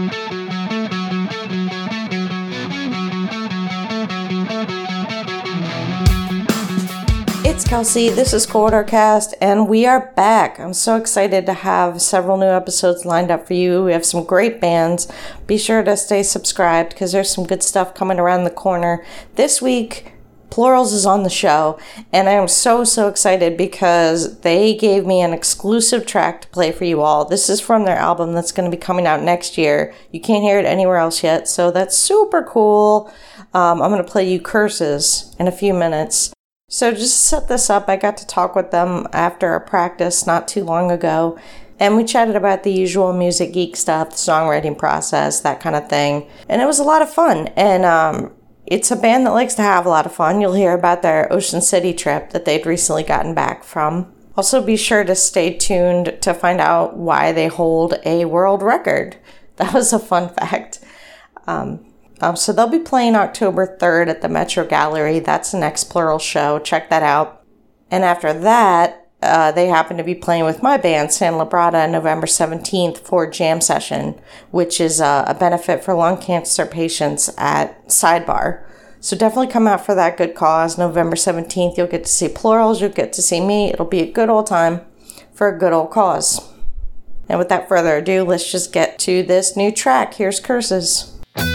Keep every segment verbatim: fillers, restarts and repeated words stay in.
It's Kelsey, this is Quartercast, and we are back. I'm so excited to have several new episodes lined up for you. We have some great bands. Be sure to stay subscribed because there's some good stuff coming around the corner. This week, Plurals is on the show, and I am so, so excited because they gave me an exclusive track to play for you all. This is from their album that's going to be coming out next year. You can't hear it anywhere else yet, so that's super cool. Um, I'm going to play you Curses in a few minutes. So just to set this up, I got to talk with them after a practice not too long ago, and we chatted about the usual music geek stuff, the songwriting process, that kind of thing, and it was a lot of fun. And um, it's a band that likes to have a lot of fun. You'll hear about their Ocean City trip that they'd recently gotten back from. Also, be sure to stay tuned to find out why they hold a world record. That was a fun fact. Um... Um, so they'll be playing October third at the Metro Gallery. That's the next Plural show. Check that out. And after that, uh, they happen to be playing with my band, San Labrada, November seventeenth for Jam Session, which is uh, a benefit for lung cancer patients at Sidebar. So definitely come out for that good cause. November seventeenth, you'll get to see Plurals. You'll get to see me. It'll be a good old time for a good old cause. And without further ado, let's just get to this new track. Here's Curses.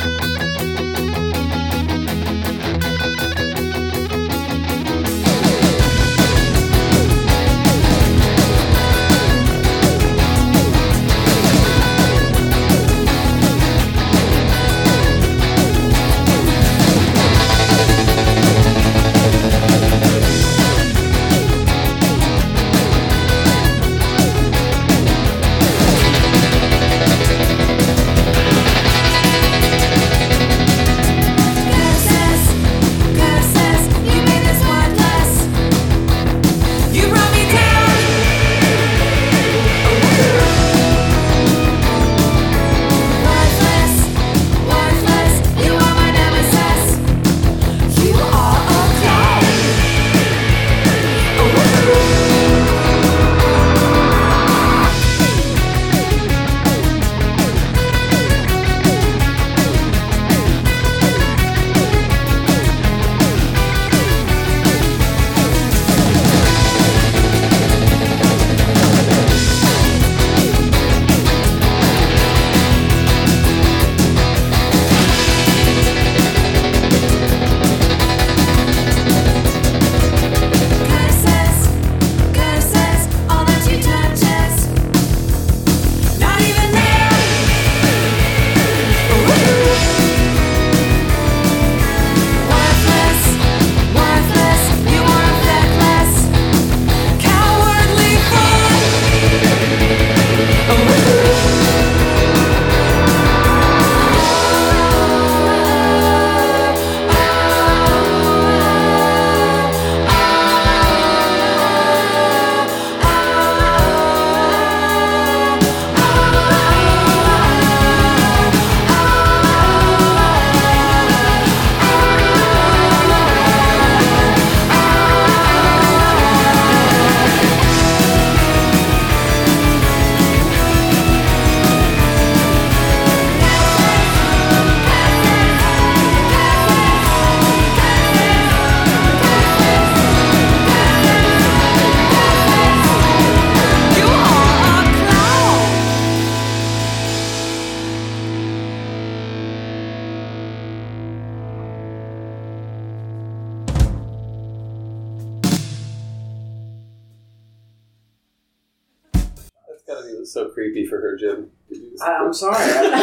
So creepy for her, Jim. I, I'm sorry.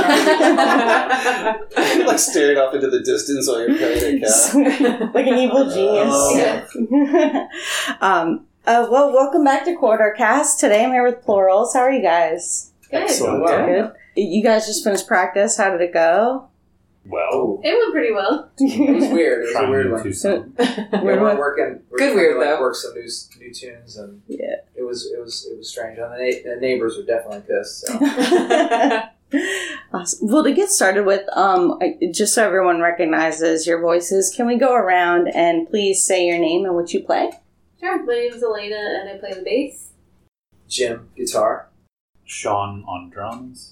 You're like staring off into the distance while you're petting a cat. Like an evil genius. Oh. um, uh, well, welcome back to Quartercast. Today I'm here with Plurals. How are you guys? Good. Excellent. Well, Good. You guys just finished practice. How did it go? Well, it went pretty well. It was weird. It was a weird one. Weird We were one? working. We were Good trying weird, to, like, though. Work some new new tunes, and Yeah. it was it was it was strange. And the, na- the neighbors were definitely pissed. So. Awesome. Well, to get started with, um, I- just so everyone recognizes your voices, can we go around and please say your name and what you play? Sure. My name is Elena, and I play the bass. Jim, guitar. Sean on drums.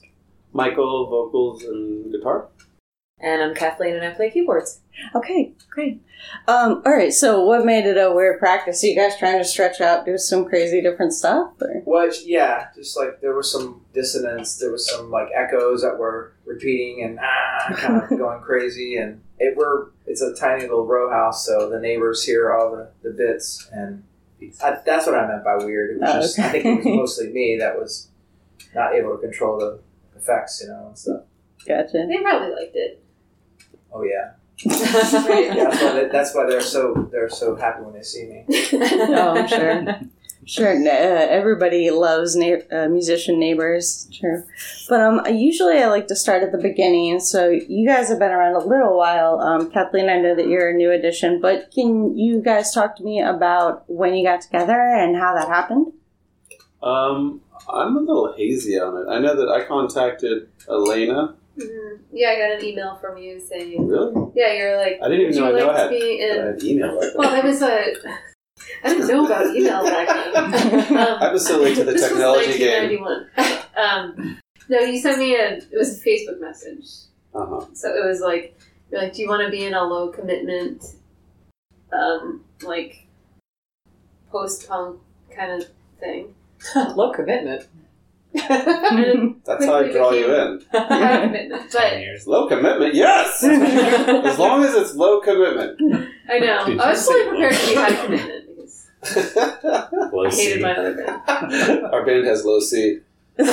Michael, vocals and guitar. And I'm Kathleen, and I play keyboards. Okay, great. Um, all right, so what made it a weird practice? Are you guys trying to stretch out, do some crazy different stuff? Or? Well, yeah, just like there was some dissonance, there was some like echoes that were repeating and ah, kind of going crazy. And it were it's a tiny little row house, so the neighbors hear all the, the bits, and I, that's what I meant by weird. It was Oh, just okay. I think it was mostly me that was not able to control the effects, you know, and stuff. Gotcha. They probably liked it. Oh yeah, yeah. That's why, they, that's why they're so they're so happy when they see me. Oh, I'm sure. Sure, uh, everybody loves na- uh, musician neighbors. True, but um, usually I like to start at the beginning. So you guys have been around a little while. Um, Kathleen, I know that you're a new addition, but can you guys talk to me about when you got together and how that happened? Um, I'm a little hazy on it. I know that I contacted Elena. Mhm. Yeah, I got an email from you saying, Really? yeah, you're like, I didn't even would know you I know like I to had, be that I in... had email like that. Well, I was a... I didn't know about email back then. Um, I was so late to the this technology was game. nineteen ninety-one. Um, no, you sent me a... It was a Facebook message. Uh-huh. So it was like, you're like, do you want to be in a low commitment, um, like, post-punk kind of thing? Low commitment. And That's how I draw you in. high commitment. But years. Low commitment, yes! As long as it's low commitment. I know. Did I you was fully say prepared low? to be high commitment because Low I hated C. my other band. Our band has low C.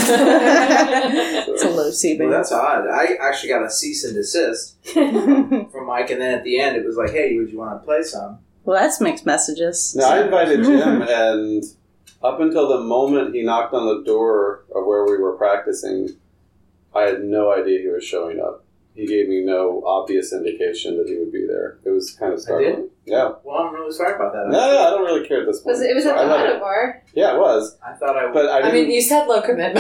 It's a low C Well, band. that's odd. I actually got a cease and desist from Mike, and then at the end it was like, "Hey, would you want to play some?" Well, that's mixed messages. No, I invited Jim, and up until the moment he knocked on the door of where we were practicing, I had no idea he was showing up. He gave me no obvious indication that he would be there. It was kind of startling. Yeah. Well, I'm really sorry about that. No, no, I don't really care at this point. Was it, it was at I the love auto it. bar. Yeah, it was. I thought I. But I I didn't. mean, you said low commitment.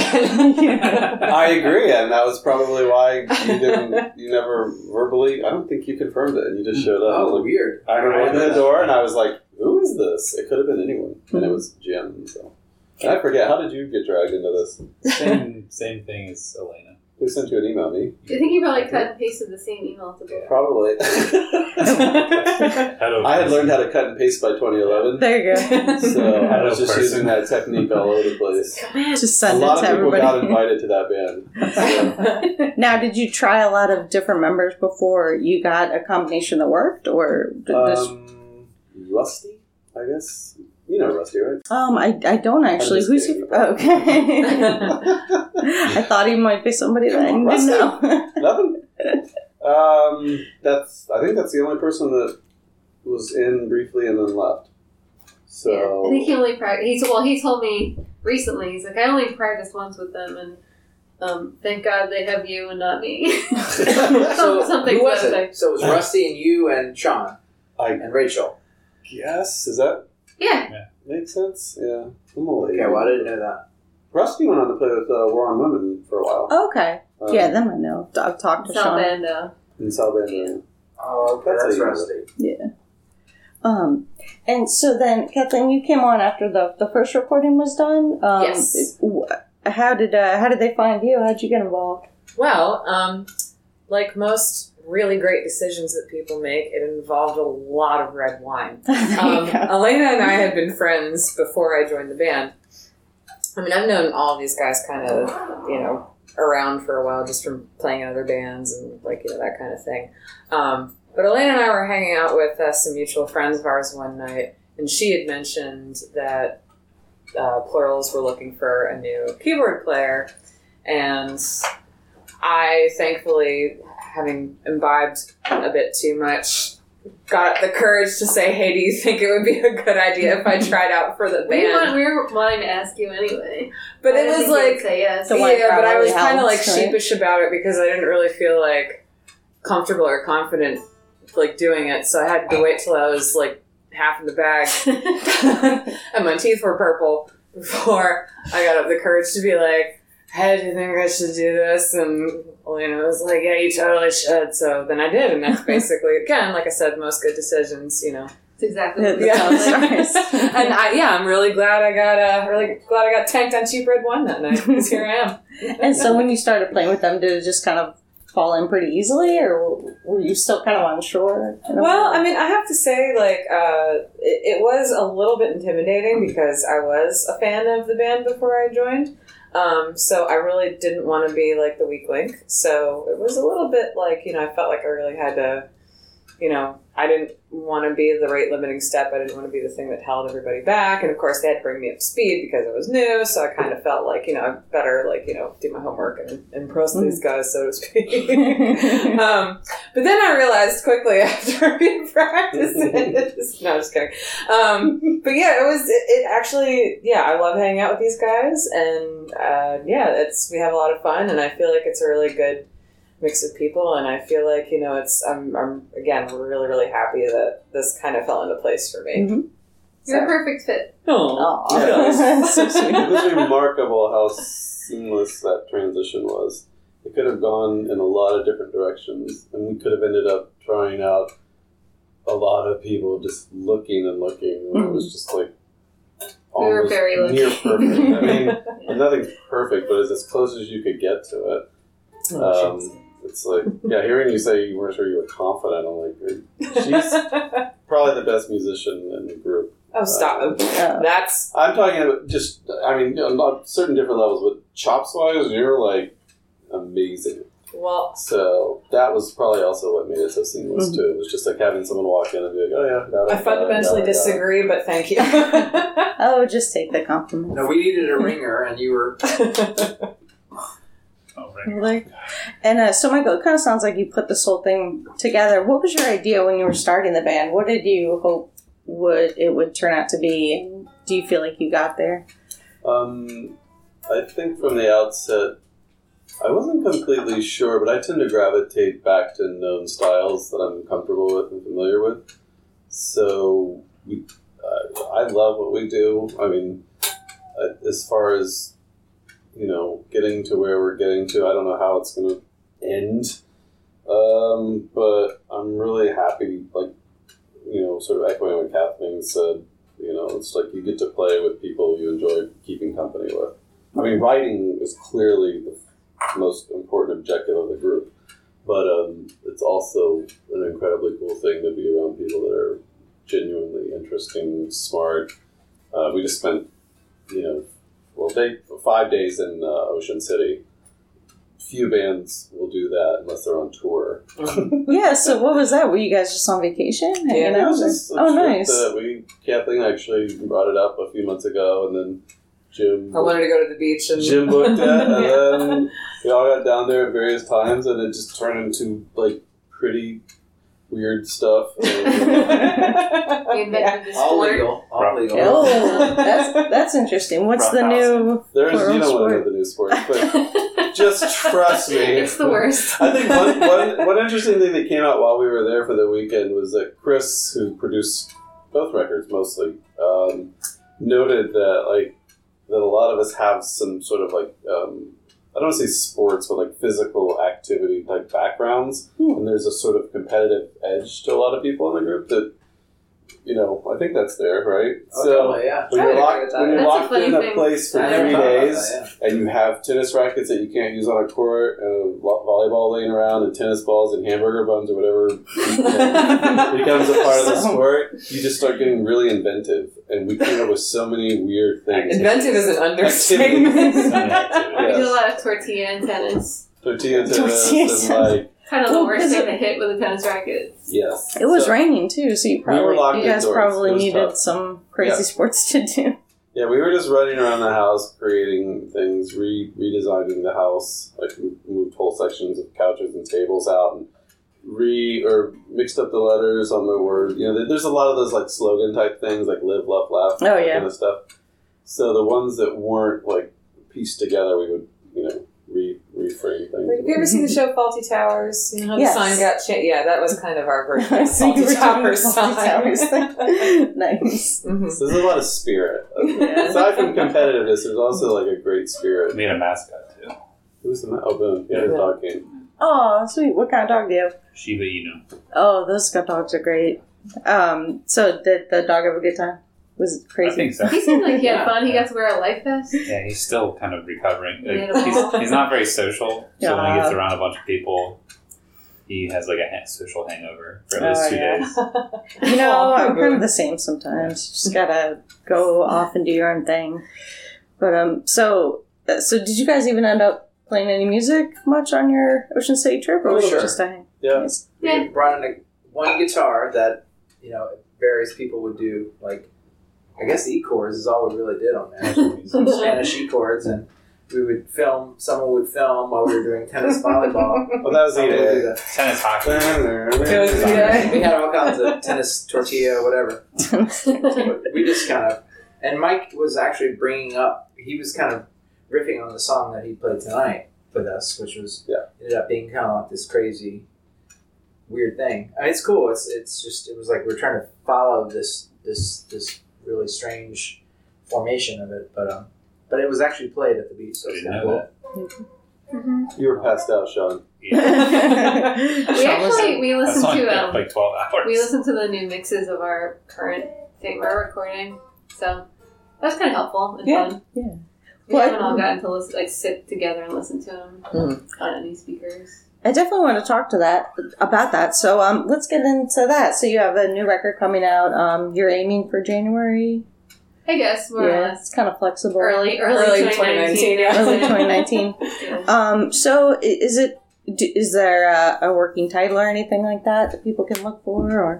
I agree, and that was probably why you didn't. You never verbally. I don't think you confirmed it, and you just showed up. oh, Like, weird. I opened the door, and I was like, "Who is this?" It could have been anyone, and it was Jim. So, and I forget. How did you get dragged into this? Same, same thing as Elena. Who sent you an email? Me? I think you probably cut and pasted the same email to both. Probably. I had learned how to cut and paste by twenty eleven, There you go. so I was Hello, just person. using that technique all over the place. Just A send lot it of to people got everybody. invited to that band. So, Now, did you try a lot of different members before you got a combination that worked, or did this? um, Rusty, I guess. You know Rusty, right? Um, I, I don't actually. just Who's kidding. he? Oh, okay. I thought he might be somebody that I didn't Rusty? know. Nothing. Um, that's. I think that's the only person that was in briefly and then left. So Yeah. I think he only practiced. Well, he told me recently. He's like, I only practiced once with them, and um, thank God they have you and not me. So Something who was to that it? So it was Rusty and you and Sean I and Rachel. guess is that Yeah. make sense? Yeah. I'm a lady. Okay, well I didn't know that. Rusty went on to play with uh, War on Women for a while. Okay. Um, Yeah, then I know. I've talked to Sal Sean. Bando. in Salvador. Oh, okay, That's that's how you Rusty. Yeah. Um, and so then, Kathleen, you came on after the the first recording was done. Um, Yes. w- How did uh, how did they find you? How'd you get involved? Well, um, like most really great decisions that people make, it involved a lot of red wine. There you Um, go. Elena and I had been friends before I joined the band. I mean, I've known all of these guys kind of, you know, around for a while just from playing in other bands and, like, you know, that kind of thing. Um, but Elena and I were hanging out with uh, some mutual friends of ours one night, and she had mentioned that uh, Plurals were looking for a new keyboard player, and I, thankfully, having imbibed a bit too much, got the courage to say, hey, do you think it would be a good idea if I tried out for the We, want, band? we were wanting to ask you anyway. But I it didn't was think you'd like, say yes. The white yeah, but I was probably kind of like helps, right? sheepish about it because I didn't really feel like comfortable or confident like doing it. So I had to wait till I was like half in the bag and my teeth were purple before I got up the courage to be like, hey, do you think I should do this? And Elena was like, yeah, you totally should. So then I did. And that's basically, again, like I said, most good decisions, you know, It's exactly Yeah, what it Yeah. sounds like. And I, yeah, I'm really glad I got uh, really glad I got tanked on Cheap Red One that night, because here I am. And so when you started playing with them, did it just kind of fall in pretty easily, or were you still kind of unsure? Well, I mean, I have to say, like, uh, it, it was a little bit intimidating because I was a fan of the band before I joined. Um, so I really didn't want to be, like, the weak link. So it was a little bit like, you know, I felt like I really had to, you know, I didn't want to be the rate limiting step. I didn't want to be the thing that held everybody back. And of course, they had to bring me up to speed because I was new. So I kind of felt like, you know, I better, like, you know, do my homework and impress these guys, so to speak. um, but then I realized quickly after a few practices, no, just kidding. Um, but yeah, it was, it, it actually, yeah, I love hanging out with these guys. And uh, yeah, it's, we have a lot of fun. And I feel like it's a really good mix of people, and I feel like, you know, it's I'm, I'm again really really happy that this kind of fell into place for me. Mm-hmm. You're a perfect fit. Oh, Yeah. So sweet. It was remarkable how seamless that transition was. It could have gone in a lot of different directions, and we could have ended up trying out a lot of people just looking and looking. And it was just like We were almost very lucky. near perfect. I mean, nothing's perfect, but it's as close as you could get to it. Um, it's like, yeah, hearing you say you weren't sure you were confident, I'm like, she's probably the best musician in the group. Oh, stop! Yeah. That's I'm talking about just, I mean, you know, on certain different levels, but chops wise, you're like amazing. well. So that was probably also what made it so seamless Mm-hmm. too. It was just like having someone walk in and be like, oh yeah, got it. I fundamentally got it, got it, got it. disagree, but thank you. Oh, just take the compliment. No, we needed a ringer, and you were. Oh, right. Like, and uh, so, Michael, it kind of sounds like you put this whole thing together. What was your idea when you were starting the band? What did you hope would it would turn out to be? And do you feel like you got there? Um, I think from the outset, I wasn't completely sure, but I tend to gravitate back to known styles that I'm comfortable with and familiar with. So we, uh, I love what we do. I mean, uh, as far as, you know, getting to where we're getting to, I don't know how it's going to end. Um, but I'm really happy, like, you know, sort of echoing what Kathleen said, you know, it's like you get to play with people you enjoy keeping company with. I mean, writing is clearly the most important objective of the group, but um, it's also an incredibly cool thing to be around people that are genuinely interesting, smart. Uh, we just spent, you know, well, they, five days in uh, Ocean City. Few bands will do that unless they're on tour. Yeah, so what was that? Were you guys just on vacation? Hanging Yeah, It out? was just a Oh, trip nice. that we, Kathleen actually brought it up a few months ago, and then Jim I wanted to go to the beach and Jim booked it, and Yeah. then we all got down there at various times, and it just turned into like pretty weird stuff. And We invented this All sport. legal. All legal. Oh, that's that's interesting. What's the new there's, you plural don't want to know sport? the new sports, but just trust me. It's the worst. I think one, one, one interesting thing that came out while we were there for the weekend was that Chris, who produced both records mostly, um, noted that like that a lot of us have some sort of like um, I don't want to say sports, but like physical activity type backgrounds, Hmm. and there's a sort of competitive edge to a lot of people in the group that. You know, I think that's there, right? Oh, totally, yeah. when I you're would agree locked, with that. when you're That's a locked funny in a thing. place for I never three thought about days, that, yeah. and you have tennis rackets that you can't use on a court, and vo- volleyball laying around, and tennis balls and hamburger buns or whatever becomes a part of the So- sport, you just start getting really inventive. And we came up with so many weird things. Inventive is an understatement. We Yes. did a lot of tortilla and tennis. Tortilla tennis Tortillas. and like, Kind of the Well, worst because thing it- to hit with a tennis racket. yes. It was So- raining too, so you were probably locked you guys indoors. probably It was needed tough. some crazy Yeah. sports to do. Yeah, we were just running around the house, creating things, re- redesigning the house. Like we moved whole sections of couches and tables out, and re or mixed up the letters on the word. You know, there- there's a lot of those like slogan type things, like live, love, laugh, Oh, that yeah. kind of stuff. So the ones that weren't like pieced together, we would you know re reframe things. Like, have you ever seen the show Faulty Towers? You know how Yes. the sign got changed? Yeah, that was kind of our version of the So you Faulty were doing Towers the Faulty sign. Towers thing. Nice. Mhm. So there's a lot of spirit. Yeah. Aside from competitiveness, there's also like a great spirit. We made a mascot too. Who's the ma- oh Boone? Yeah, his dog came. Oh, sweet. What kind of dog do you have? Shiba Inu. Oh, those dogs are great. Um, so did the dog have a good time? Was it crazy? I think so. He seemed like he had fun. He got to wear a life vest. Yeah, he's still kind of recovering. He had Like, a ball. he's, he's not very social, so when he Yeah. gets around a bunch of people, he has like a ha- social hangover for at least Oh, two yeah. days. You know, Oh, I'm poor kind of the same sometimes. Just gotta go off and do your own thing. But um, so uh, so did you guys even end up playing any music much on your Ocean State trip, or Oh, was it sure. just a hang? Yeah. Nice. Yeah. We brought in a, one guitar that, you know, various people would do, like, I guess E chords is all we really did on there. Some Spanish E chords, and we would film, someone would film while we were doing tennis volleyball. Well, that was Someone would do the the- Tennis hockey. Yeah, we had all kinds of tennis, tortilla, whatever. We just kind of, and Mike was actually bringing up, he was kind of riffing on the song that he played tonight with us, which was, Yeah. ended up being kind of like this crazy, weird thing. I mean, it's cool. It's it's just, it was like we're trying to follow this this this really strange formation of it, but um, but it was actually played at the beach, so I it's didn't kind know of cool. that. Mm-hmm. You were passed out, Sean. Yeah. We actually we That listened song to took um like twelve hours. we listened to the new mixes of our current thing we're recording, so that was kind of helpful and Yeah, fun. yeah. We Well, haven't all gotten to listen, like sit together and listen to them Mm. on any speakers. I definitely want to talk to that about that. So um, let's get into that. So you have a new record coming out. Um, you're aiming for January. I guess more or Yeah, less it's kind of flexible. early early, Early twenty twenty nineteen. nineteen, yeah. Early twenty nineteen. Yeah. Um, so i- is it? d- Is there a, a working title or anything like that that people can look for, or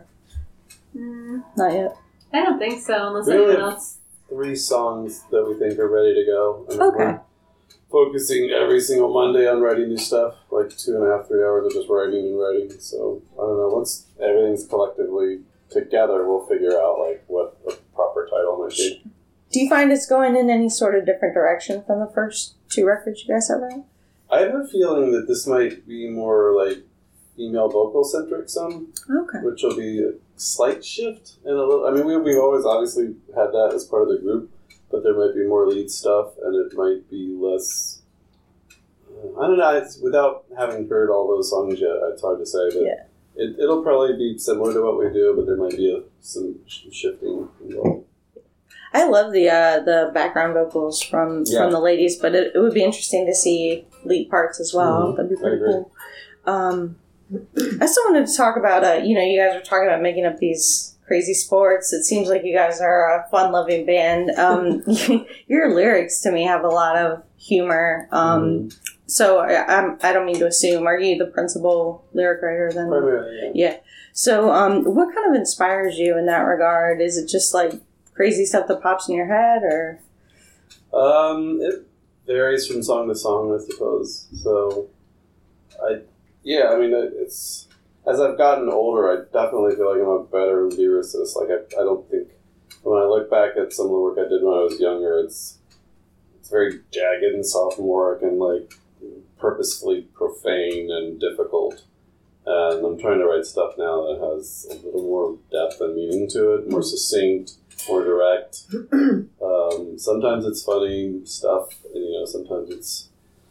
Mm, not yet? I don't think so, unless We anyone only have else. Three songs that we think are ready to go. And Okay. We're focusing every single Monday on writing new stuff, like two and a half, three hours of just writing and writing. So I don't know. Once everything's collectively together, we'll figure out like what a proper title might be. Do you find it's going in any sort of different direction from the first two records you guys have out? I have a feeling that this might be more like female vocal centric, some, Okay. which will be a slight shift in a little. I mean, we we've always obviously had that as part of the group, but there might be more lead stuff, and it might be less. uh, I don't know. It's, without having heard all those songs yet, it's hard to say. But Yeah. it, it'll probably be similar to what we do, but there might be a, some sh- shifting involved. I love the uh, the background vocals from Yeah. from the ladies, but it, it would be interesting to see lead parts as well. Mhm. That'd be I pretty agree. cool. Um, I still wanted to talk about, uh, you know, you guys were talking about making up these crazy sports. It seems like you guys are a fun-loving band. Um, your lyrics, to me, have a lot of humor. Um, Mhm. So I, I'm, I don't mean to assume, are you the principal lyric writer then? Primarily, yeah. So um, what kind of inspires you in that regard? Is it just like crazy stuff that pops in your head, or? Um, it varies from song to song, I suppose. So, I, yeah, I mean, it, it's, as I've gotten older, I definitely feel like I'm a better lyricist. Like, I, I don't think, when I look back at some of the work I did when I was younger, it's, it's very jagged and sophomoric and, like, purposefully profane and difficult. And I'm trying to write stuff now that has a little more depth and meaning to it, more succinct, more direct. Um, sometimes it's funny stuff, and you know, sometimes it's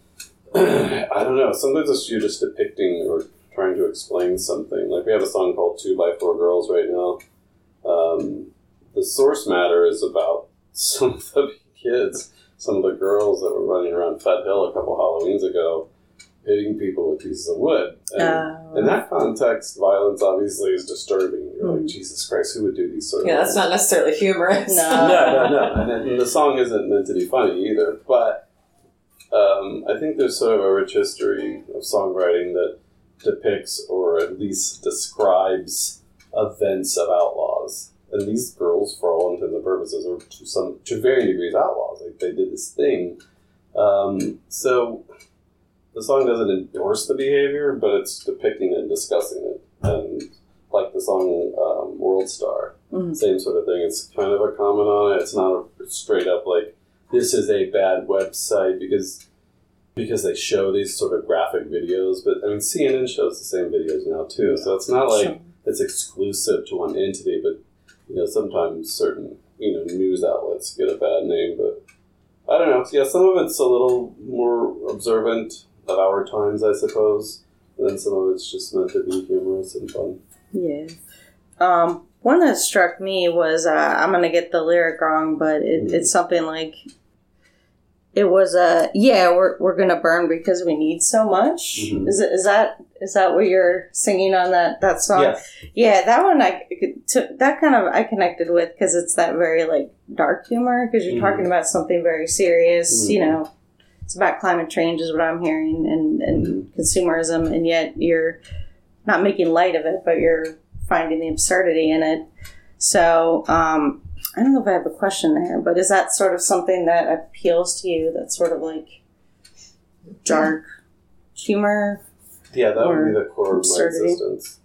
I don't know. Sometimes it's you just depicting or trying to explain something. Like we have a song called Two by Four Girls right now. Um, the source matter is about some of the kids, some of the girls that were running around Fed Hill a couple Halloweens ago, hitting people with pieces of wood. And Uh, in that context, violence obviously is disturbing. You're like, Mm. Jesus Christ, who would do these sort of Yeah, that's things? not necessarily humorous. No. no, no, no. And, it, and the song isn't meant to be funny either. But um, I think there's sort of a rich history of songwriting that depicts or at least describes events of outlaws. And these girls, for all intents and purposes, are to some to varying degrees outlaws. Like they did this thing. Um, so the song doesn't endorse the behavior, but it's depicting it and discussing it. And like the song um, World Star, Mhm. same sort of thing. It's kind of a comment on it. It's not a straight up like, this is a bad website because because they show these sort of graphic videos. But I mean, C N N shows the same videos now too. So it's not like Sure. it's exclusive to one entity, but you know, sometimes certain, you know, news outlets get a bad name, but I don't know. Yeah, some of it's a little more observant of our times, I suppose. And then some of it's just meant to be humorous and fun. Yeah. Um, one that struck me was, uh, I'm going to get the lyric wrong, but it, Mhm. it's something like, it was a, yeah, we're we're going to burn because we need so much. Mhm. Is it, is that is that what you're singing on that, that song? Yes. Yeah, that one I to, that kind of I connected with because it's that very like dark humor because you're Mhm. talking about something very serious. Mhm. You know, it's about climate change is what I'm hearing and and Mhm. consumerism, and yet you're not making light of it, but you're finding the absurdity in it. So um, I don't know if I have a question there, but is that sort of something that appeals to you? That's sort of like dark humor. Yeah, that would be the core of my absurdity. existence.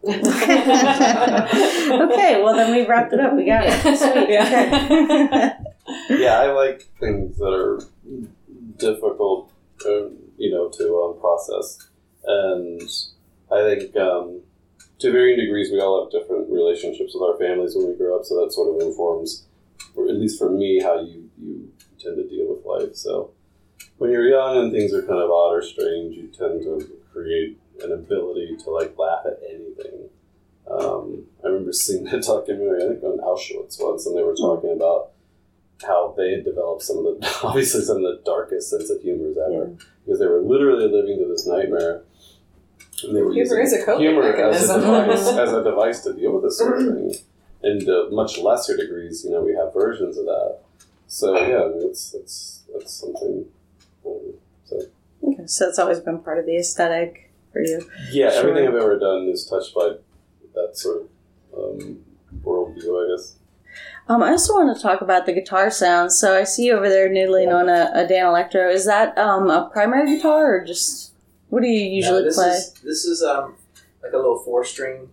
Okay, well then we wrapped it up. We got it. Sweet. Yeah. Okay. Yeah, I like things that are difficult, uh, you know, to um, process. And I think um, to varying degrees, we all have different relationships with our families when we grow up, so that sort of informs, or at least for me, how you, you tend to deal with life. So when you're young and things are kind of odd or strange, you tend to create an ability to like laugh at anything. Um, I remember seeing a documentary, I think on Auschwitz once, and they were talking about how they had developed some of the, obviously some of the darkest sense of humors ever, Yeah. because they were literally living through this nightmare. And they were Humor using is a coping humor as a, mechanism. device, as a device to deal with this sort of thing. And uh, much lesser degrees, you know, we have versions of that. So yeah, I mean, it's it's it's something. Um, so Okay, so it's always been part of the aesthetic for you. yeah, Sure. everything I've ever done is touched by that sort of um, worldview, I guess. Um, I also want to talk about the guitar sounds. So I see you over there noodling on a, a Dan Electro. Is that um, a primary guitar or just what do you usually No, this play? Is, this is um like a little four string,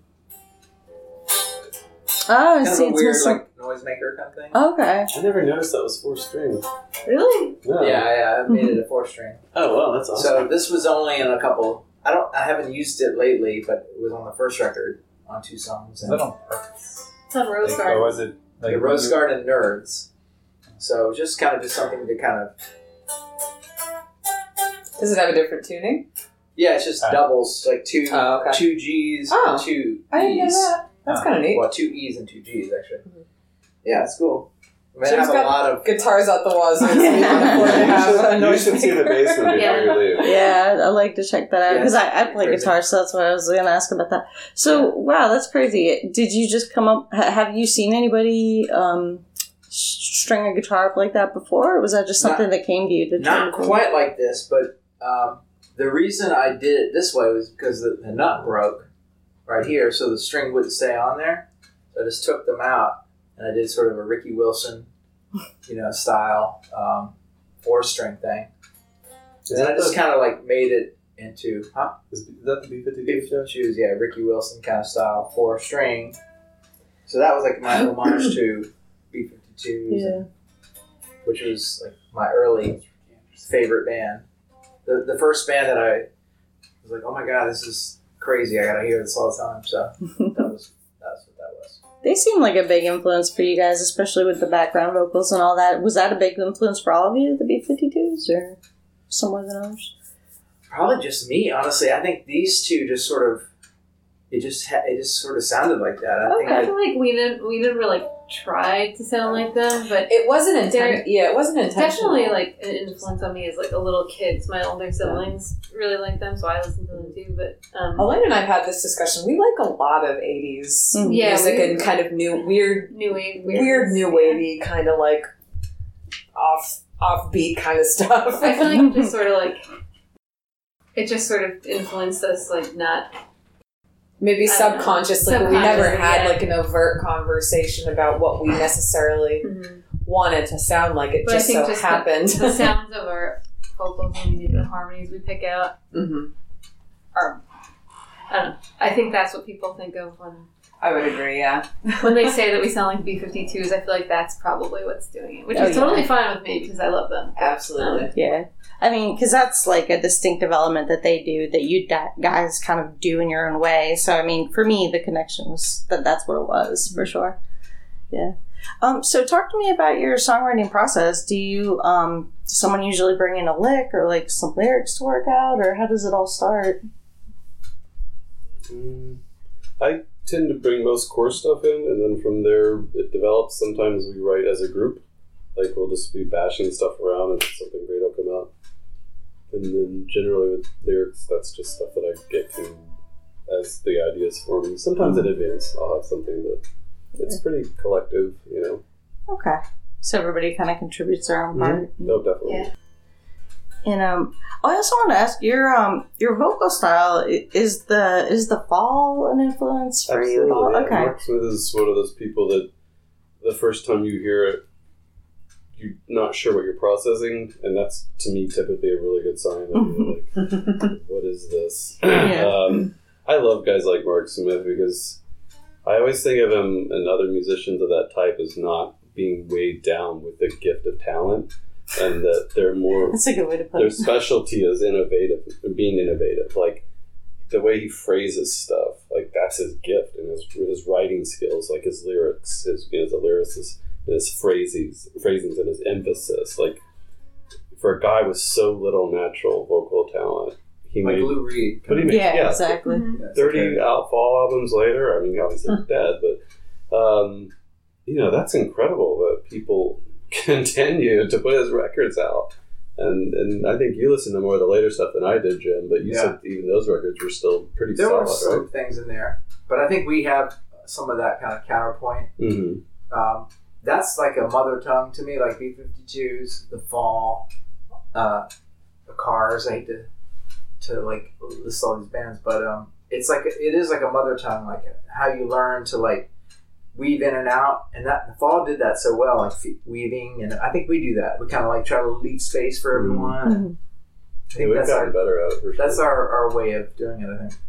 Oh, I kind see. of a It's weird missing. like noisemaker kind of thing. Okay. I never noticed that was four string. Really? No. Yeah, yeah, I made it a four string. Oh wow, that's awesome. So this was only in a couple. I don't. I haven't used it lately, but it was on the first record on two songs. Is And that on purpose? It's on Rose Like, or Garden. was it like the Rose Garden Nerds. So just kind of just something to kind of Does it have a different tuning? yeah, it's just Ah. doubles like two Oh, okay. two G's Oh, and two I didn't know E's. that. That's Ah. kind of neat. Well, two E's and two G's actually. Mhm. Yeah, it's cool. I mean, I Jim's have a got lot of guitars out the wazoo. So we Yeah. can afford to you, have a should, you should see the noisemaker. basement before Yeah. you leave. Yeah, I like to check that out Yeah, because it's I, I play crazy. guitar, so that's what I was going to ask about that. So, wow, that's crazy. Did you just come up? ha- Have you seen anybody um, s- string a guitar up like that before, or was that just something that came to you? To try not to do? quite like this, but um, the reason I did it this way was because the, the nut broke right here, so the string wouldn't stay on there. So I just took them out, and I did sort of a Ricky Wilson, you know, style um, four string thing. And then I just kind of like made it into huh? Is that the B fifty-two? Choose yeah, Ricky Wilson kind of style four string. So that was like my homage to B fifty-twos, Yeah. which was like my early favorite band. The the first band that I was like, oh my god, this is crazy. I gotta hear this all the time. So that was that's what that was. They seem like a big influence for you guys, especially with the background vocals and all that. Was that a big influence for all of you, the B fifty-twos, or some more than others? Probably just me, honestly. I think these two just sort of it just ha- it just sort of sounded like that. I think I I, feel like we didn't we never like tried to sound like them, but It wasn't They're- intentional. Yeah, it wasn't intentional. definitely like an influence on me as like a little kid. My older siblings really like them, so I listen to them too. But um, Elena and I have had this discussion. We like a lot of eighties Mhm. Yeah, music we- and kind of new, weird, new wave, weird, weirdness, new yeah. wavy kind of like off, offbeat kind of stuff. I feel like it just sort of like it just sort of influenced us, like not. maybe I don't know. subconsciously, but we never Subconsciously, had yeah. like an overt conversation about what we necessarily Mhm. wanted to sound like. It But I just think so just the- happened. The sounds of our vocals when we do the harmonies we pick out hmm are. I don't know. I think that's what people think of when I would agree. Yeah. when they say that we sound like B fifty-twos. I feel like that's probably what's doing it, which Oh, is yeah. totally fine with me because I love them. Absolutely. Yeah. I mean, because that's like a distinctive element that they do that you da- guys kind of do in your own way. So, I mean, for me, the connection was that that's what it was, for sure. Yeah. Um, so, talk to me about your songwriting process. Do you, um, does someone usually bring in a lick or like some lyrics to work out, or how does it all start? Mm, I tend to bring most core stuff in, and then from there it develops. Sometimes we write as a group. Like, we'll just be bashing stuff around and something great will come out. And then generally with lyrics, that's just stuff that I get to as the ideas for me. Sometimes in advance I'll have something, but it's pretty collective, you know. Okay. So everybody kind of contributes their own part. Mm-hmm. No, definitely. Yeah. And um, I also want to ask your um your vocal style i- is the is the fall an influence for you at all? Absolutely, yeah. Okay. Mark Smith is one of those people that the first time you hear it, you're not sure what you're processing, and that's, to me, typically a really good sign that you're like, what is this? Yeah. um, I love guys like Mark Smith because I always think of him and other musicians of that type as not being weighed down with the gift of talent, and that they're more, That's a good way to put their it. specialty is innovative, being innovative. Like, the way he phrases stuff, like, that's his gift, and his, his writing skills, like his lyrics, his, you know, as a lyricist, and his phrasings, phrasings and his emphasis. Like, for a guy with so little natural vocal talent, he Like made, Lou Reed. but he made, Yeah, yeah, exactly. Mhm. That's thirty okay. out fall albums later. I mean, obviously he's dead, but um, you know, that's incredible that people continue to put his records out. And and I think you listen to more of the later stuff than I did, Jim. But you Yeah. said even those records were still pretty There solid, were some right? things in there, but I think we have some of that kind of counterpoint. Mm-hmm. Um, that's like a mother tongue to me, like B fifty-twos, The Fall, uh, The Cars. I hate to to like list all these bands, but um, it's like it is like a mother tongue, like how you learn to like weave in and out, and that The Fall did that so well, like f- weaving, and I think we do that. We kind of like try to leave space for everyone. Mhm. I Yeah, think we've that's gotten our better at it for sure. that's our, our way of doing it. I think.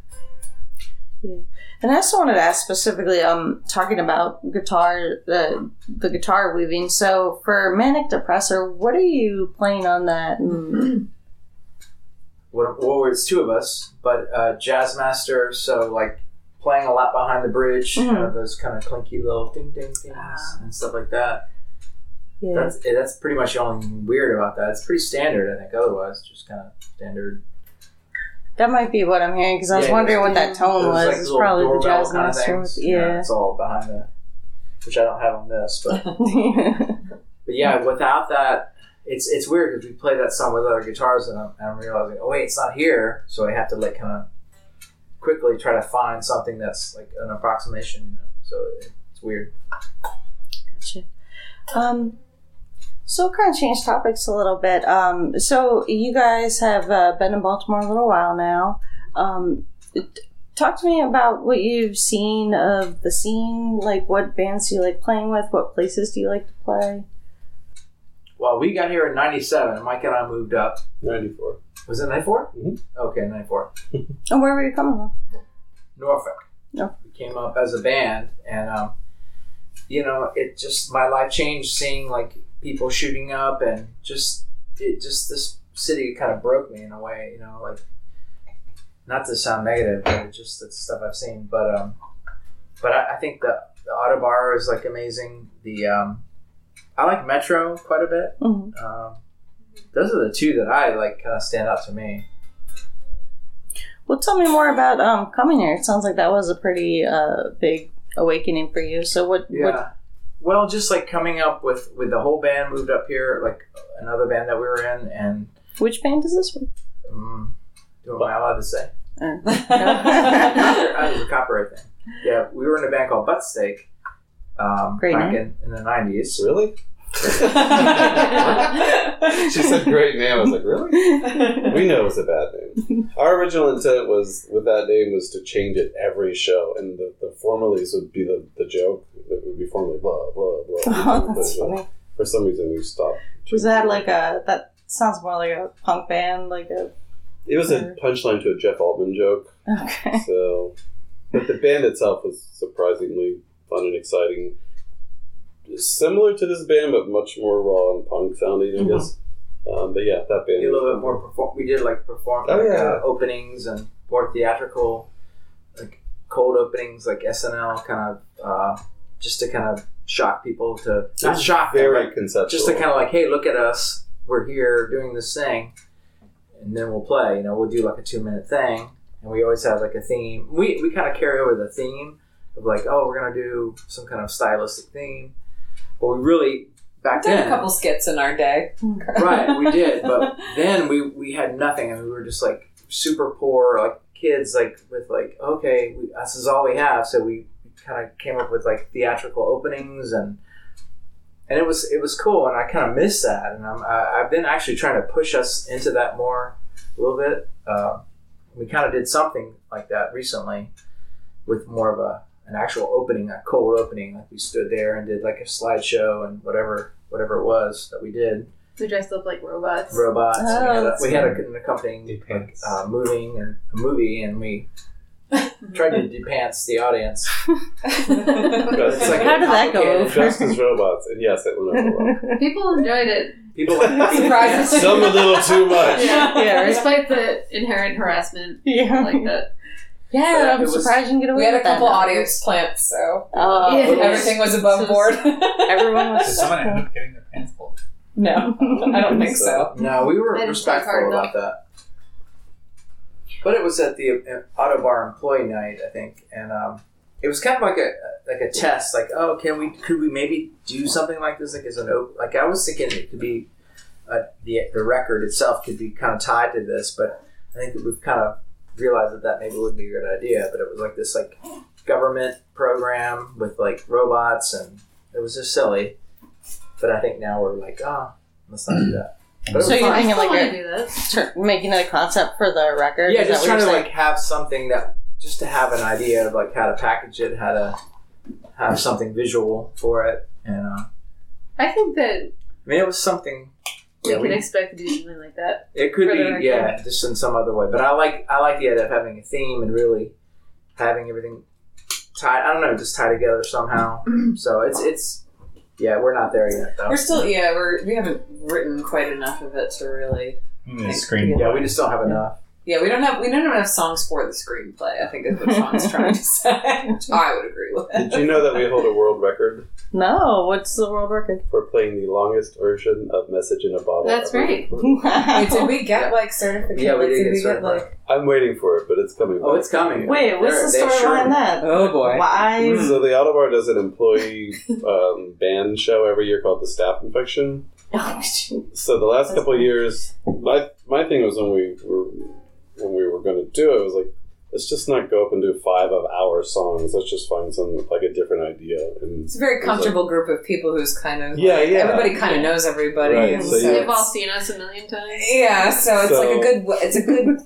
And I also wanted to ask specifically, um, talking about guitar, the the guitar weaving. So for Manic Depressor, what are you playing on that? And, What, well, it's two of us, but uh, jazz master, so like playing a lot behind the bridge, Mhm. kind of those kind of clinky little ding ding dings and stuff like that. yeah. That's eh, that's pretty much the only thing weird about that. It's pretty standard, I think. Otherwise, just kind of standard. That might be what I'm hearing because I was Yeah, wondering what that tone Those, was. like, it's little probably the doorbell jazz kind of master. things. With, yeah. It's all behind the, which I don't have on this, but but yeah, without that, it's it's weird because we play that song with other guitars, and I'm, and I'm realizing, oh wait, it's not here, so I have to like kind of quickly try to find something that's like an approximation, you know. So it, it's weird. Gotcha. Um, so kind of change topics a little bit. Um, so you guys have uh, been in Baltimore a little while now. Um, t- talk to me about what you've seen of the scene. Like, what bands do you like playing with? What places do you like to play? Well, we got here in ninety-seven. Mike and I moved up. ninety-four. Was it ninety-four? Mhm. Okay, ninety-four. And where were you coming from? Norfolk. No. We came up as a band, and um, you know, it just my life changed seeing like people shooting up, and just it just this city kind of broke me in a way, you know, like not to sound negative, but it just it's stuff I've seen. But um, but I, I think the the Auto Bar is like amazing. The um, I like Metro quite a bit. Mm-hmm. Um, those are the two that I like kind of stand out to me. Well, tell me more about um, coming here. It sounds like that was a pretty uh, big awakening for you. So what? Yeah. what Well, just like coming up with, with the whole band moved up here, like another band that we were in, and which band is this one? um, what am I allowed to say? Uh, That was a copyright thing. Yeah, we were in a band called Butt Steak um, Great back name. in, in the nineties. Really? She said great name. I was like, really? We know it's a bad name. Our original intent was with that name was to change it every show, and the, the formalities would be the, the joke. It would be formally blah blah blah. Oh, that's But, uh, funny. For some reason, we stopped. Was that like a? That sounds more like a punk band, like a. It was a punchline to a Jeff Altman joke. Okay. So, but the band itself was surprisingly fun and exciting. Similar to this band, but much more raw and punk sounding, I Mhm. guess. Um, but yeah, that band. A little bit more perform. We did like perform Oh, like, yeah. uh, openings and more theatrical, like cold openings, like S N L kind of, uh, just to kind of shock people to not It's shock them, very but conceptual. just to kind of like, hey, look at us, we're here doing this thing, and then we'll play. You know, we'll do like a two minute thing, and we always have like a theme. We we kind of carry over the theme of like, oh, we're gonna do some kind of stylistic theme. But we really back Did then a couple skits in our day. right, we did, but then we we had nothing, and we were just like super poor, like kids, like with like okay, we, this is all we have. So we kind of came up with like theatrical openings, and and it was it was cool, and I kind of miss that, and I'm I, I've been actually trying to push us into that more a little bit. Uh, we kind of did something like that recently with more of a an actual opening, a cold opening. Like we stood there and did like a slideshow and whatever whatever it was that we did. We dressed up like robots. Robots. Oh, and we had, a, that's we had a, an accompanying like, uh, moving and a movie, and we tried to depants the audience. It's like How did that go over? Just as robots, and yes, it went over well. People enjoyed it. People like Surprises. Some a little too much. Yeah, Yeah, right. Despite the inherent harassment Yeah. like that. Yeah, But I'm it was- surprised you can get away We had a with that couple now. audience plants, so Oh, Yeah. everything was above board. Everyone was Did someone end up getting their pants pulled? No, I don't think so. no, we were I didn't try respectful hard about that. But it was at the uh, Auto Bar employee night, I think, and um, it was kind of like a like a test. Like, oh, can we could we maybe do something like this? Like as an open, like I was thinking it could be uh, the the record itself could be kind of tied to this, but I think that we've kind of realized that that maybe wouldn't be a good idea. But it was like this like government program with like robots, and it was just silly. But I think now we're like, oh, let's not do that. But it So was you're fun. thinking I like want a, to do that. tur- making it a concept for the record? Yeah, Is that just what trying to you're like have something that just to have an idea of like how to package it, how to have something visual for it, and uh, I think that I mean it was something. we Yeah, can we- expect to do something like that. It could for the be, record. yeah, just in some other way. But I like I like the idea of having a theme and really having everything tied. I don't know, just tie together somehow. So it's it's yeah, we're not there yet though. We're still, yeah, we're we haven't written quite enough of it to really. The screen. Yeah, we just don't have enough. Yeah, we don't have we don't have enough songs for the screenplay. I think is what Sean's trying to say. Which I would agree with. Did you know that we hold a world record No, what's the world record? for playing the longest version of Message in a Bottle? That's ever right. recorded? Wait, did we get like certificates? Yeah, we did Did get we certified. like? I'm waiting for it, but it's coming. Oh, back. it's coming. Wait, what's the They're- they story assured behind me. that? Oh boy. Why? So the Autobar does an employee um, band show every year called the Staph Infection. Oh, shoot. So the last That's couple of years, my my thing was when we were when we were going to do it, it was like, let's just not go up and do five of our songs. Let's just find some like a different idea. And It's a very it was like- comfortable group of people who's kind of Yeah, like, yeah. everybody kind of knows everybody. Right, and so so you- They've it's- all seen us a million times. Yeah, so it's So- like a good it's a good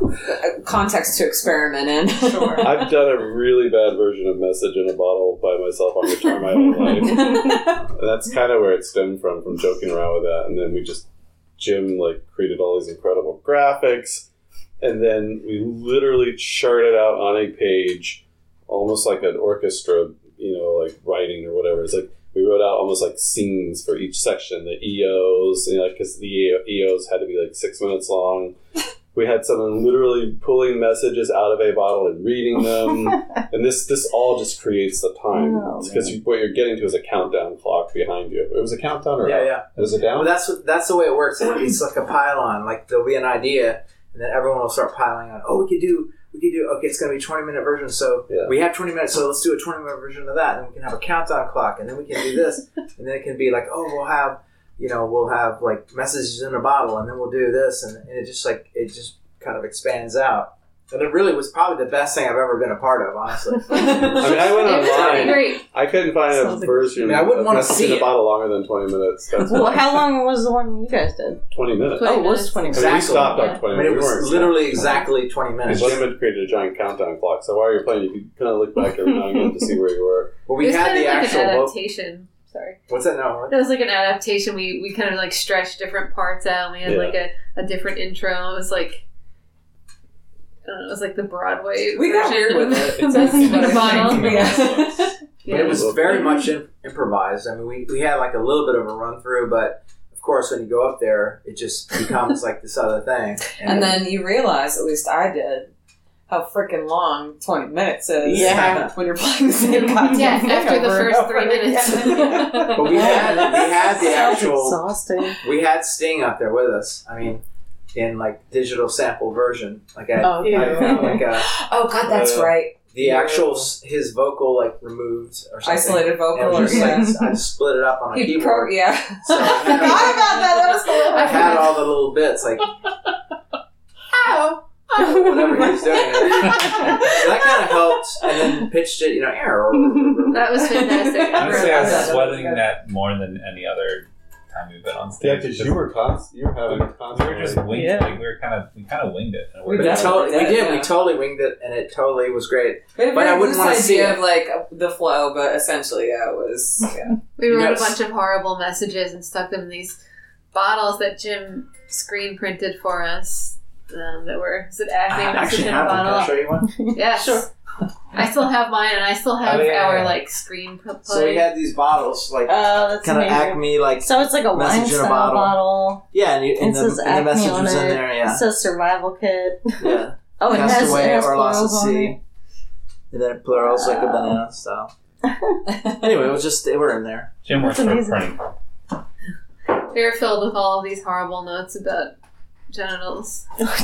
context to experiment in. Sure. I've done a really bad version of Message in a Bottle by myself on guitar my whole life. And that's kind of where it stemmed from, from joking around with that. And then we just, Jim, like, created all these incredible graphics. And then we literally charted out on a page, almost like an orchestra, you know, like writing or whatever. It's like, we wrote out almost like scenes for each section, the E Os, you know, because the E Os had to be like six minutes long. We had someone literally pulling messages out of a bottle and reading them. And this this all just creates the time. Oh, Because you, what you're getting to is a countdown clock behind you. It was a countdown or Yeah, up? yeah. Was it down? Well, that's what, that's the way it works. It's like a pile-on. Like there'll be an idea, and then everyone will start piling on. Oh, we could do, we could do. Okay, it's going to be a twenty-minute version. So Yeah. we have twenty minutes. So let's do a twenty-minute version of that, and we can have a countdown clock, and then we can do this, and then it can be like, oh, we'll have, you know, we'll have like messages in a bottle, and then we'll do this, and, and it just like it just kind of expands out. And it really was probably the best thing I've ever been a part of, honestly. I mean, I went It was really online. great. I couldn't find a Sounds like- version I mean, I wouldn't of wanna Message see in a it. Bottle longer than twenty minutes. That's Well, how long was the one you guys did? twenty minutes. Twenty Oh, it was minutes. twenty I mean, minutes. we stopped Yeah. at twenty I mean, it minutes. We was weren't literally exactly twenty minutes. Jim had created a giant countdown clock, so while you're playing, you could kind of look back every now and again to see where you were. But It we was had kind the of like actual an vocal. adaptation. Sorry. What's that? No. It was like an adaptation. We we kind of like stretched different parts out. We had Yeah. like a, a different intro. It was like I don't know. It was like the Broadway. We got version weird with of it. It's Message in a like- Bottle. Yeah. But it was Yeah. very much in, improvised. I mean, we, we had like a little bit of a run through, but of course, when you go up there, it just becomes like this other thing. And then you realize, at least I did, how freaking long twenty minutes is. Yeah. When you're playing the same goddamn Yeah, thing after the over and first over three minutes. again. but we had we had the Sounds actual exhausting. we had Sting up there with us. I mean, in like digital sample version, like I, Oh, okay. I found like a Oh god, that's Uh, right. the actual s- his vocal like removed or something. Isolated vocal, And it or was just, yeah. like, I just split it up on a He keyboard. pro- yeah. So I I had, forgot about that. That was I hilarious. had all the little bits like ow, ow, whatever he was doing. So that kind of helped, and then pitched it, you know, error. That was fantastic. Honestly, I was Yeah. sweating that more than any other time we've been on stage. Yeah, because you were const- you were having we constantly. were just winged. Yeah. Like, we were kind of we kind of winged it. in a We way. We, definitely totally, we did, did. We yeah. totally winged it, and it totally was great. We had a But I very wouldn't loose wanna see idea it. of like the flow, but essentially, yeah, it was. Yeah. We You wrote know, a bunch of horrible messages and stuck them in these bottles that Jim screen printed for us. Um, that were is it acne I actually oxygen have one. Can I bottle? show you one? Yes, Sure. I still have mine, and I still have Oh, yeah, our yeah. like screen play. So we had these bottles, like Oh, that's kind of amazing. Acme, like So it's like a wine message in a style bottle. bottle. yeah, and, you, and, It the, says and the Acme message on was in it. there. Yeah, It says survival kit. yeah. Oh, it Cast has, it away has or lost at plurals on sea, it. and then plurals like a banana style. Anyway, it was just they were in there. Jim works That's for a amazing. printing. They were filled with all of these horrible notes about genitals.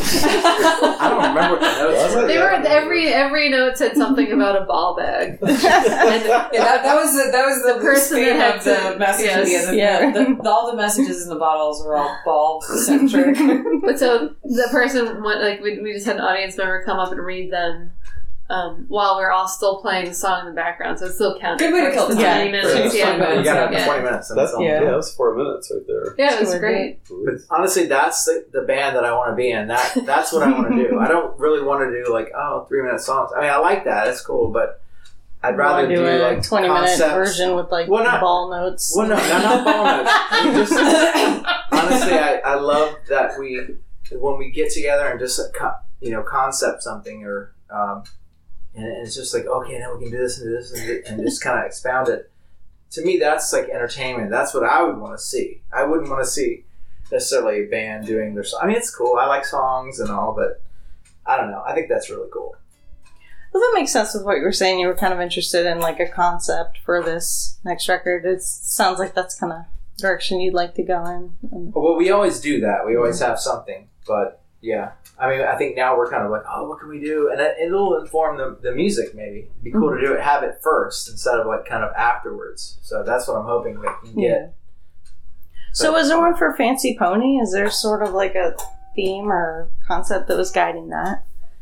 I don't remember what the notes Was were. it? They Yeah. were every every note said something about a ball bag. Yeah, that, that was the, that was the, The person theme that had of the to- messages. yes. Yeah, the, Yeah. the, the, all the messages in the bottles were all ball centric. But so the person went like we we just had an audience member come up and read them. Um, while we're all still playing the song in the background, so it still counts. Good way to kill the the twenty time. minutes. Yeah, Yeah, twenty You got it yeah. in twenty minutes. And That's that's all. yeah. Yeah. That's four minutes right there. Yeah, it was Good. great. But honestly, that's the, the band that I want to be in. That that's what I want to do. I don't really want to do like oh three minute songs. I mean, I like that. It's cool, but I'd rather do, do, a like twenty concepts. minute version with like Well, not- ball notes. Well, no, no, not ball notes. I mean, just honestly, I, I love that we when we get together and just uh, co- you know concept something or um, and it's just like okay, now we can do this and do this and, do- and just kind of expound it. To me, that's like entertainment. That's what I would want to see. I wouldn't want to see necessarily a band doing their song. I mean, it's cool. I like songs and all, but I don't know. I think that's really cool. Well, that makes sense with what you were saying. You were kind of interested in like a concept for this next record. It sounds like that's kind of direction you'd like to go in. Um, Well, we always do that. We always have something, but yeah. I mean, I think now we're kind of like, oh, what can we do? And it, it'll inform the, the music. Maybe it'd be cool to do it, have it first instead of like kind of afterwards. So that's what I'm hoping we can Yeah. get. So, But- is there one for Fancy Pony? Is there sort of like a theme or concept that was guiding that?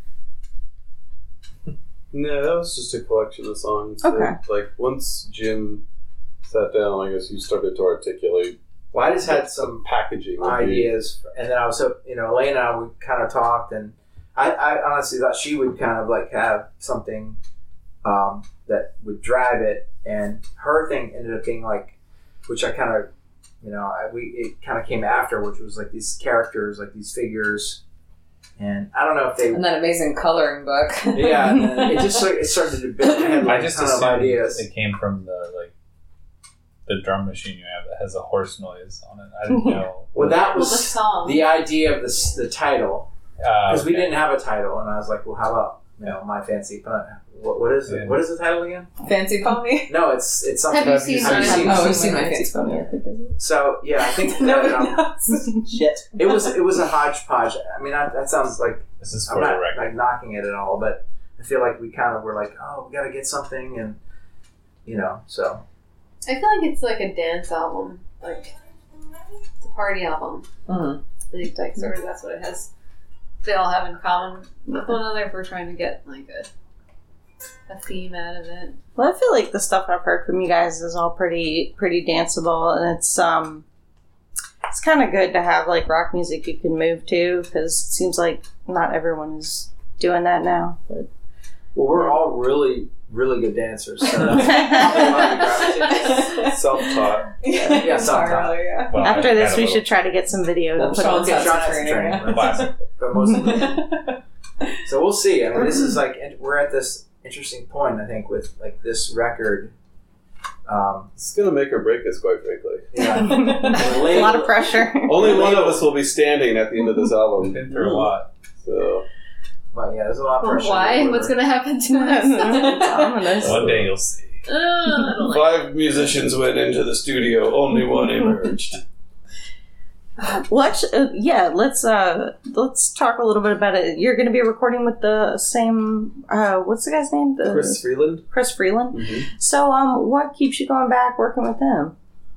No, that was just a collection of songs. Okay. that, like once Jim sat down, I guess you started to articulate Well, I just had some some packaging would be- ideas, and then I was, hope- you know, Elena, and I, we kind of talked, and I, I honestly thought she would kind of like have something um, that would drive it, and her thing ended up being like, which I kind of, you know, I, we it kind of came after, which was like these characters, like these figures, and I don't know if they, And that amazing coloring book. yeah, and then it just like, it started to build. I had I like a just ton of assumed ideas. it came from the like the drum machine you have that has a horse noise on it. I didn't know. Well, that Well, the was song. the idea of this, the title. Because uh, we didn't have a title, and I was like, "Well, how about you know my fancy pun? What, what is it? Yeah. What is the title again? Fancy Pony? No, it's it's something. Have you seen have you mine? seen Oh, it? I've seen my Fancy Pony. I think, is it? So yeah, I think that, Nobody um, knows. Shit. it was it was a hodgepodge. I mean, I, that sounds like this is I'm for the not record. like knocking it at all, but I feel like we kind of were like, "Oh, we got to get something," and you know, so I feel like it's like a dance album, like it's a party album. Mhm. I think like sort of that's what it has. They all have in common with one another. If we're trying to get like a a theme out of it. Well, I feel like the stuff I've heard from you guys is all pretty pretty danceable, and it's um, it's kind of good to have like rock music you can move to because it seems like not everyone is doing that now. But well, we're all really really good dancers. So that's probably why we gravitate. self-taught. Yeah, self-taught. yeah. Well, after I this, had a we little- should try to get some video to Well, put Sean's on. got Sean some has some training. training. Classic. But mostly. So we'll see. I mean, this is like we're at this interesting point. I think with like this record. Um, It's gonna make or break us, quite frankly. yeah, A lot of pressure. Only one of us will be standing at the end of this We've album. been through a lot. So but yeah, there's a lot of pressure. Why? What's going to happen to us? Ominous. One day you'll see. Uh, I don't like five musicians went into the studio. Only one emerged. What? Uh, yeah, let's uh, let's talk a little bit about it. You're going to be recording with the same. Uh, what's the guy's name? The, Chris Freeland. Chris Freeland. Mm-hmm. So, um, what keeps you going back working with him?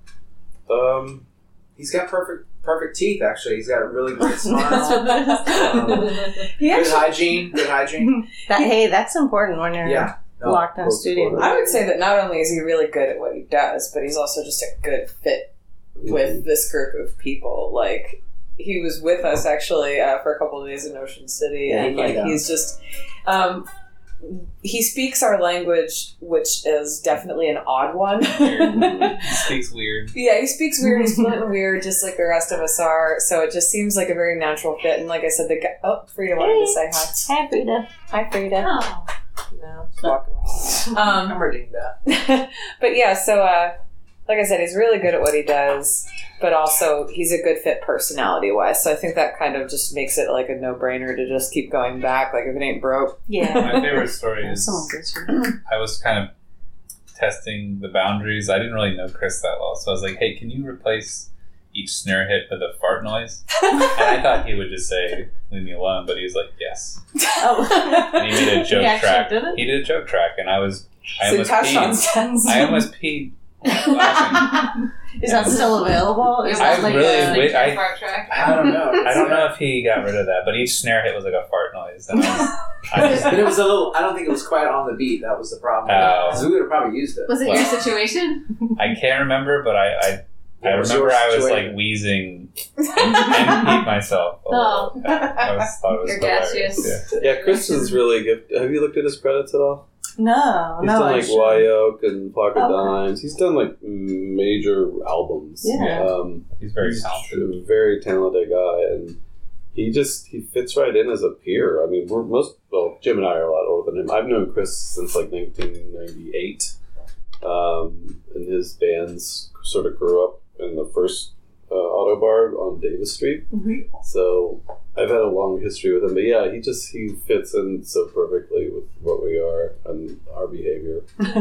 Um, He's got perfect perfect teeth. Actually, he's got a really great That's smile. what that is. Um, He good actually- hygiene. Good hygiene. that, hey, that's important when you're Yeah. No, locked in a close studio. quarters. I would say that not only is he really good at what he does, but he's also just a good fit with this group of people. Like, he was with us actually uh, for a couple of days in Ocean City, Yeah, and he like came down. he's just um, he speaks our language, which is definitely an odd one. He speaks weird. Yeah, he speaks weird. He's fluent and weird, just like the rest of us are. So it just seems like a very natural fit. And like I said, the guy. Oh, Frida wanted to say hi. Hi, Frida. Hi, Frida. Oh. No, she's walking away. Um, I'm reading that. but yeah, so uh, like I said, he's really good at what he does, but also he's a good fit personality wise. So I think that kind of just makes it like a no brainer to just keep going back. Like if it ain't broke, Yeah. My favorite story is Someone gets you. I was kind of testing the boundaries. I didn't really know Chris that well, so I was like, "Hey, can you replace each snare hit with a fart noise?" And I thought he would just say, "Leave me alone," but he was like, "Yes." Oh. And he made a joke He actually track. did it? He did a joke track, and I was, I so almost touched on peed. sense. I almost peed laughing. Is that still available? Is I that like really a, wish- I- fart track. I don't know. I don't know if he got rid of that, but each snare hit was like a fart noise. And I, was, I just, But it was a little. I don't think it was quite on the beat. That was the problem. Oh. Because we would have probably used it. Was it Well. your situation? I can't remember, but I, I, I It was remember your I was situation. like wheezing and, and peed myself. a Oh. little. I was, thought it was You're hilarious. gaseous. Yeah. Yeah, Chris is really good. Have you looked at his credits at all? No, He's no. done I like should. Wyoke and Pocket Okay. Dimes. He's done like major albums. Yeah. Um, He's very he's talented. a very talented guy, and he just he fits right in as a peer. I mean, we're most well, Jim and I are a lot older than him. I've known Chris since like nineteen ninety-eight, um, and his bands sort of grew up in the first uh, auto bar on Davis Street. Mhm. So I've had a long history with him, but yeah, he just he fits in so perfectly with what we are and our behavior.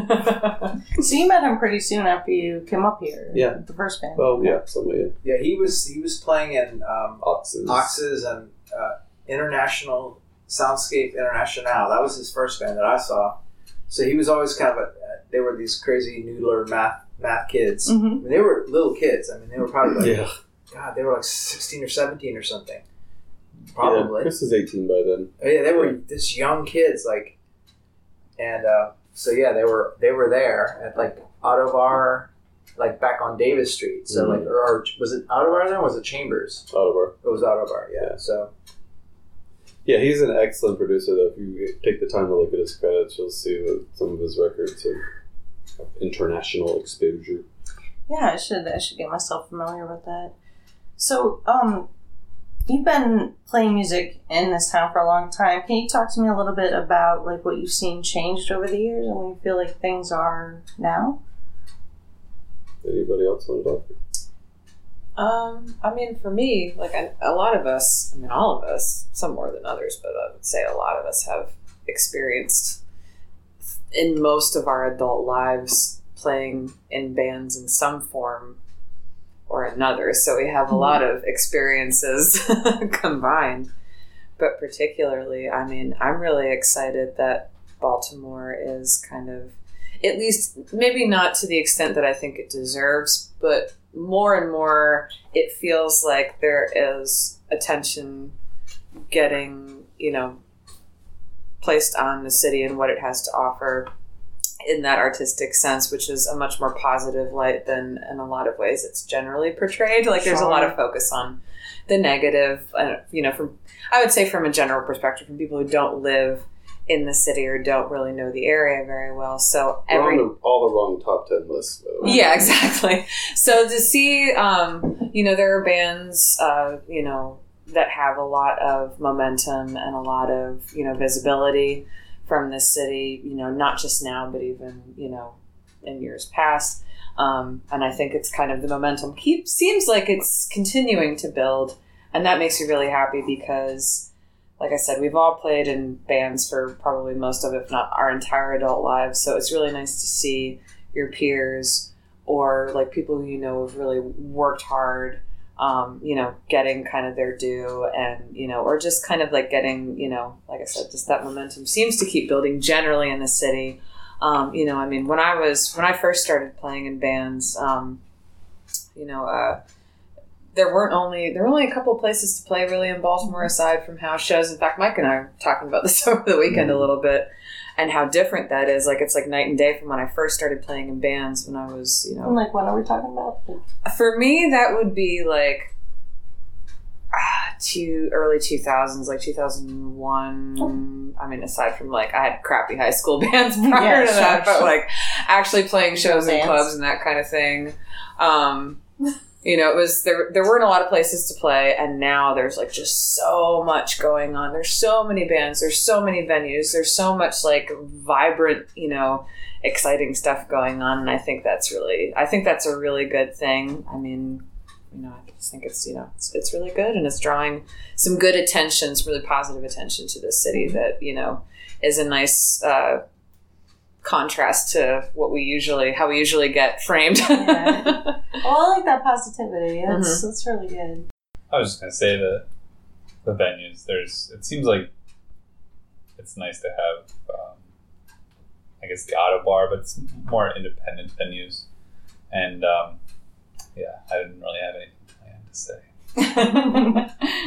So you met him pretty soon after you came up here. Yeah. The first band. Well, yeah, somebody Yeah, he was. He was playing in um, Oxes. Oxes and uh, International Soundscape International. That was his first band that I saw. So he was always kind of a. They were these crazy noodler math math kids. Mm-hmm. I mean, they were little kids. I mean, they were probably like Yeah, God. They were like sixteen or seventeen or something. yeah. Probably. Chris is eighteen by then. Oh, yeah, they were just young kids, like, and uh, so yeah, they were they were there at like Auto Bar, like back on Davis Street. So Mhm. like, or, or was it Auto Bar then? Or was it Chambers? Autobar. It was Auto Bar, yeah. Yeah. So Yeah, he's an excellent producer. Though, if you take the time to look at his credits, you'll see that some of his records have international exposure. Yeah, I should I should get myself familiar with that. So, um, you've been playing music in this town for a long time. Can you talk to me a little bit about like what you've seen changed over the years and what you feel like things are now? Anybody else want to talk? Um, I mean, for me, like a, a lot of us, I mean, all of us, some more than others, but I would say a lot of us have experienced in most of our adult lives playing in bands in some form or another. So we have a lot of experiences combined. But particularly, I mean, I'm really excited that Baltimore is kind of, at least maybe not to the extent that I think it deserves, but more and more it feels like there is attention getting, you know, placed on the city and what it has to offer in that artistic sense, which is a much more positive light than in a lot of ways it's generally portrayed. Like there's a lot of focus on the negative, uh, you know, from, I would say from a general perspective, from people who don't live in the city or don't really know the area very well. So every We're on the, all the wrong top ten lists, by the way. yeah, exactly. So to see, um, you know, there are bands, uh, you know, that have a lot of momentum and a lot of, you know, visibility from this city, you know, not just now, but even, you know, in years past. Um, and I think it's kind of the momentum keep seems like it's continuing to build. And that makes me really happy because, like I said, we've all played in bands for probably most of, if not our entire adult lives. So it's really nice to see your peers or like people who you know have really worked hard um, you know, getting kind of their due, and, you know, or just kind of like getting, you know, like I said, just that momentum seems to keep building generally in the city. Um, you know, I mean, when I was, when I first started playing in bands, um, you know, uh, there weren't only, there were only a couple of places to play really in Baltimore aside from house shows. In fact, Mike and I were talking about this over the weekend a little bit, and how different that is. Like, it's like night and day from when I first started playing in bands when I was, you know. And like, when are we talking about? For me, that would be like ah, two, early two thousands, like two thousand one. Oh. I mean, aside from like, I had crappy high school bands prior Yeah, to sure, that, but sure. like actually playing shows in Bands. clubs and that kind of thing. Um, you know, it was, there, there weren't a lot of places to play, and now there's like just so much going on. There's so many bands, there's so many venues, there's so much like vibrant, you know, exciting stuff going on. And I think that's really, I think that's a really good thing. I mean, you know, I just think it's, you know, it's, it's really good, and it's drawing some good attention, some really positive attention to this city that, you know, is a nice, uh, contrast to what we usually, how we usually get framed. Yeah. Oh, I like that positivity. That's Mhm. that's really good. I was just gonna say that the venues, there's, it seems like it's nice to have, um, I guess the auto bar, but it's more independent venues. And um, yeah, I didn't really have anything planned to say.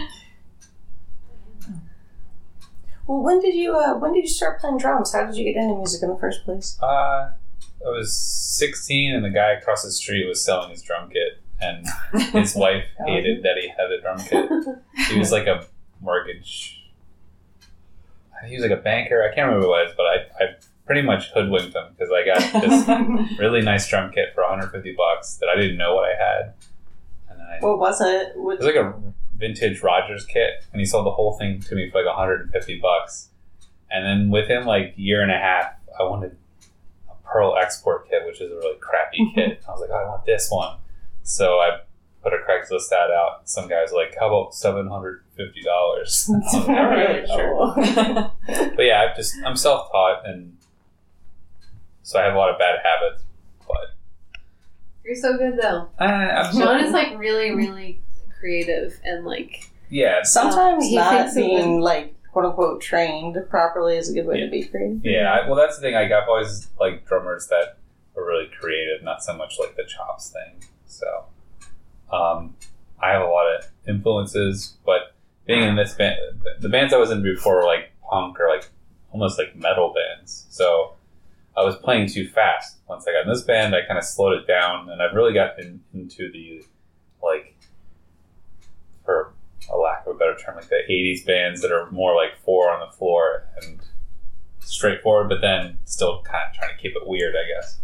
Well, when did you uh, when did you start playing drums? How did you get into music in the first place? Uh, I was sixteen, and the guy across the street was selling his drum kit, and his wife hated that he had a drum kit. He was like a mortgage. He was like a banker. I can't remember who it was, but I, I pretty much hoodwinked him because I got this really nice drum kit for one hundred fifty bucks that I didn't know what I had. And I, What was it? What... it was like a vintage Rogers kit, and he sold the whole thing to me for like one hundred fifty bucks. And then within like a year and a half, I wanted a Pearl Export kit, which is a really crappy kit. I was like, oh, I want this one. So I put a Craigslist ad out. Some guy was like, how about seven hundred fifty dollars? I was like, all right, sure. But yeah, I've just, I'm self-taught, and so I have a lot of bad habits, but You're so good though. uh, I'm Sean is like really, really creative and like yeah, Sometimes He not thinks of being it. like quote unquote trained properly is a good way Yeah. to be creative. yeah. I, well, that's the thing. Like, I've always liked drummers that are really creative, not so much like the chops thing. So, um, I have a lot of influences, but being in this band, the bands I was in before were like punk or like almost like metal bands. So I was playing too fast. Once I got in this band, I kind of slowed it down, and I've really gotten into the like, for a lack of a better term, like the eighties bands that are more like four on the floor and straightforward, but then still kind of trying to keep it weird, I guess.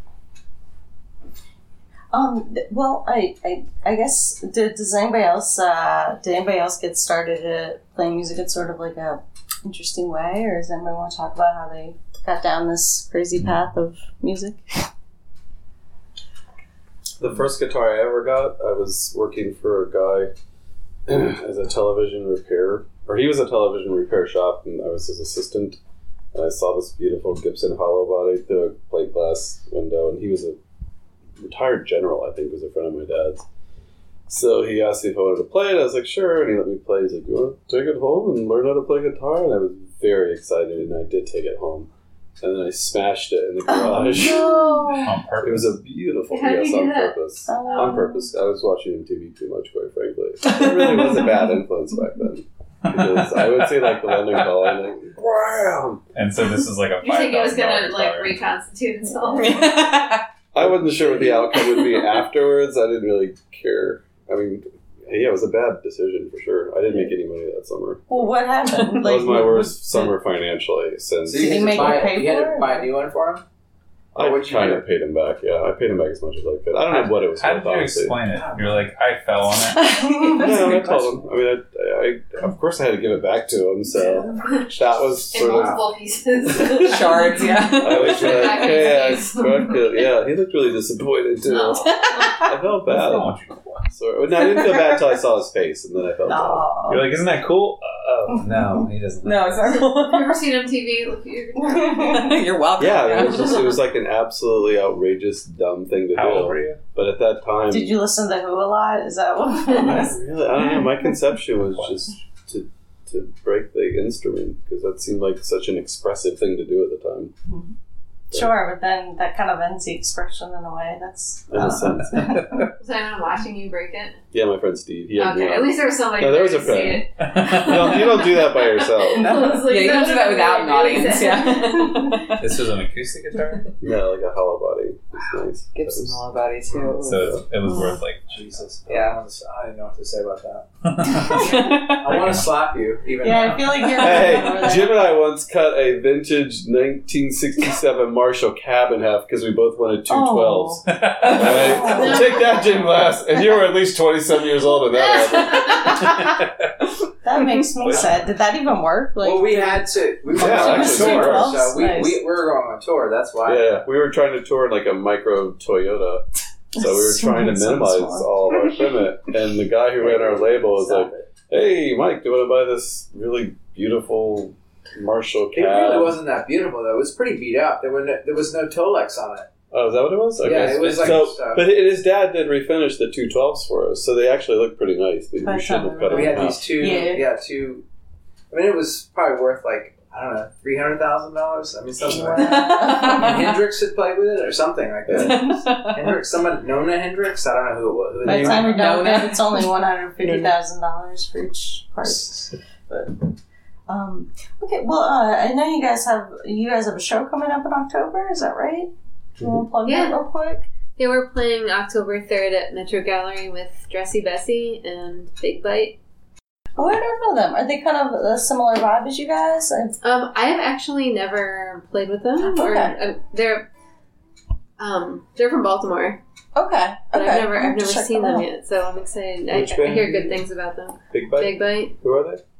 Um. th- Well, I, I, I guess did does anybody else uh, did anybody else get started at playing music in sort of like a interesting way, or does anybody want to talk about how they got down this crazy path of music? The first guitar I ever got, I was working for a guy as a television repair, or he was a television repair shop, and I was his assistant. And I saw this beautiful Gibson hollow body through a plate glass window, and he was a retired general, I think, was a friend of my dad's. So he asked me if I wanted to play it. I was like, sure, and he let me play. He's like, you want to take it home and learn how to play guitar? And I was very excited, and I did take it home. And then I smashed it in the garage. Oh, On purpose. It was a beautiful, How did yes, you do on that? purpose. Oh. On purpose. I was watching M T V too much, quite frankly. It really was a bad influence back then. Because I would say, like, the London Calling, like, wow! And so this is like a You think it was gonna five thousand dollars like guitar. reconstitute itself? I wasn't sure what the outcome would be afterwards. I didn't really care. I mean, yeah, it was a bad decision for sure. I didn't make any money that summer. well, what happened? That was my Like, worst summer financially since So you Did he had to make buy, you pay you had for to it? buy a new one for him? I what'd you kind do? of paid him back. Yeah, I paid him back as much as I could. I don't know what it was How worth, did you honestly. explain it? You were like, I fell on it. That's a No, I good told him. I mean, I, I, of course I had to give it back to him, so that was In sort of... multiple pieces. Shards, yeah. I was Put it like, back in hey, I his face. fucked it. Yeah, he looked really disappointed, too. No. I felt What's bad. wrong with you? So, no, I didn't feel bad until I saw his face, and then I felt bad. No. You're like, isn't that cool? Uh, Oh no, he doesn't. No, it's not Have cool. you ever seen M T V? Look at your guitar. You're welcome. Yeah, it was just it was like an absolutely outrageous, dumb thing to How do. old were you? But at that time, Did you listen to Who a lot? Is that what it was? really, I don't know. My conception was just to to break the instrument because that seemed like such an expressive thing to do at the time. Sure, but then that kind of ends the expression in a way. That's In a sense, Was anyone watching you break it? yeah. My friend Steve. He had me Okay, on. at least there was somebody No, there was there a to see friend. it. You don't, you don't do that by yourself. No. Yeah, you can do that without an audience. Yeah. This was an acoustic guitar, Yeah, like a hollow body. It's nice. Gibson That was- Hollow Body too. so it was worth like. Jesus. Yeah, I don't, I don't know what to say about that. I want to slap you, even yeah. now. I feel like you're over Hey, there. Jim and I once cut a vintage nineteen sixty-seven Marshall cab in half because we both wanted two Oh. twelves. Right? Take that, Jim Glass. And you were at least twenty-seven years old when that happened. That makes me sad. Did that even work? Like, Well, we had to. We were Yeah, on actually, tour, twelves, so we, nice. we, we were going on tour. That's why. Yeah, we were trying to tour in like a micro Toyota. So we were trying to So minimize small. all of our equipment. And the guy who ran our label was Stop like, it. hey, Mike, do you want to buy this really beautiful Marshall It really cab? wasn't that beautiful though. It was pretty beat up. There were no, there was no Tolex on it. Oh, is that what it was? Yeah, it was like- so, uh, but his dad did refinish the two twelves for us, so they actually look pretty nice. We, By we shouldn't have cut them We had in these half. two. Yeah. Yeah. two. I mean, it was probably worth like I don't know, three hundred thousand dollars. I mean, something like that. And Hendrix had played with it or something like that. Hendrix, someone Nona Hendrix. I don't know who it was. Who By they the time were. you're done with Nona. it, it's only one hundred fifty thousand dollars for each part. But um, okay, well, uh, I know you guys have you guys have a show coming up in October. Is that right? You want to plug Yeah. that real quick? Yeah, we're playing October third at Metro Gallery with Dressy Bessie and Big Bite. Oh, I don't know them. Are they kind of a similar vibe as you guys? I've, Um, I have actually never played with them. Or, Okay. um, they're um, they're from Baltimore, okay, but okay. I've never I'll I've never check seen them out. yet. So I'm excited. I, Which I band? hear good things about them. Big Bite? Big Bite, Who are they?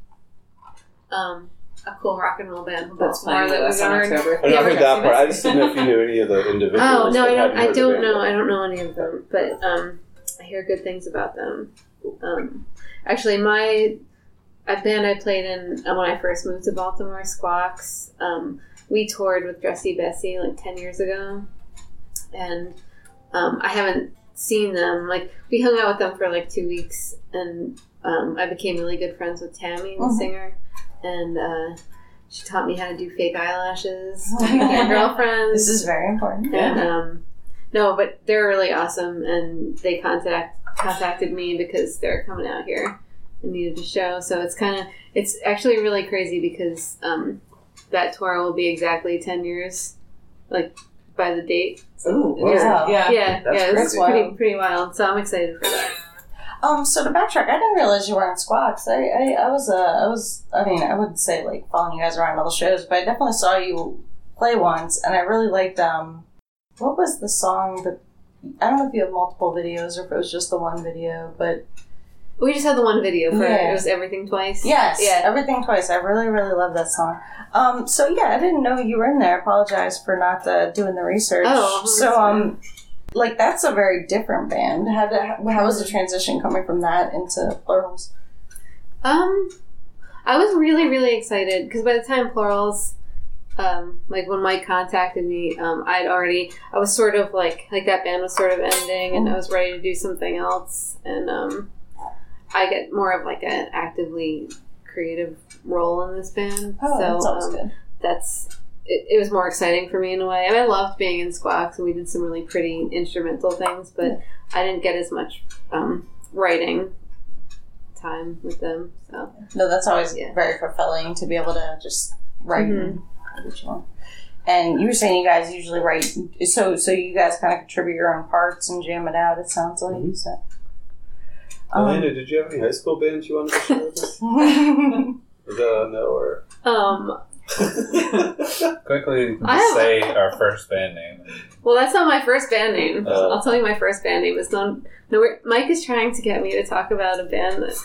um, a cool rock and roll band from That's Baltimore playing that with we've us on heard. October. I know Yeah, I heard we're that part. I Dressy just didn't know if you knew any of the individuals. Oh no, that I don't. hadn't I heard the don't band know. yet. I don't know any of them, but um, I hear good things about them. Um, actually, my a band I played in uh, when I first moved to Baltimore, Squawks. Um, we toured with Dressy Bessie like ten years ago, and um, I haven't seen them. Like we hung out with them for like two weeks, and um, I became really good friends with Tammy, the Mhm. singer, and uh, she taught me how to do fake eyelashes. We became girlfriends. This is very important. And um, no, but they're really awesome, and they contact contacted me because they're coming out here and needed a show. So it's kind of it's actually really crazy because um, that tour will be exactly ten years, like by the date. Ooh, Wow. yeah. Yeah, That's yeah, it's crazy. pretty Wild. pretty wild. So I'm excited for that. Um, so to backtrack, I didn't realize you were in Squawks. I, I, I was, uh, I was, I mean, I wouldn't say like following you guys around all the shows, but I definitely saw you play once, and I really liked, um, what was the song that, I don't know if you have multiple videos or if it was just the one video, but We just had the one video for Yeah. it. It was Everything Twice. yes, Yeah. Everything Twice. I really, really love that song. Um, so yeah, I didn't know you were in there. I apologize for not uh, doing the research. Oh, so, that's um, like that's a very different band. How did, how was the transition coming from that into Plurals? Um, I was really, really excited because by the time Plurals, um, like when Mike contacted me, um, I'd already, I was sort of like, like that band was sort of ending and I was ready to do something else. And, um, I get more of like an actively creative role in this band. Oh, so, that's always um, good. that's, it, it was more exciting for me in a way. And I loved being in Squawks and we did some really pretty instrumental things, but I didn't get as much, um, writing time with them. So, No, that's always Yeah. very fulfilling to be able to just write Mhm. and original. And you were saying you guys usually write, so so you guys kind of contribute your own parts and jam it out. It sounds like Mhm. so. Um, Elena, did you have any high school bands you wanted to share with us? Is that a no or? um, Quickly, just I have- say our first band name. well, that's not my first band name. Oh. I'll tell you my first band name. It's no, no. we're- Mike is trying to get me to talk about a band that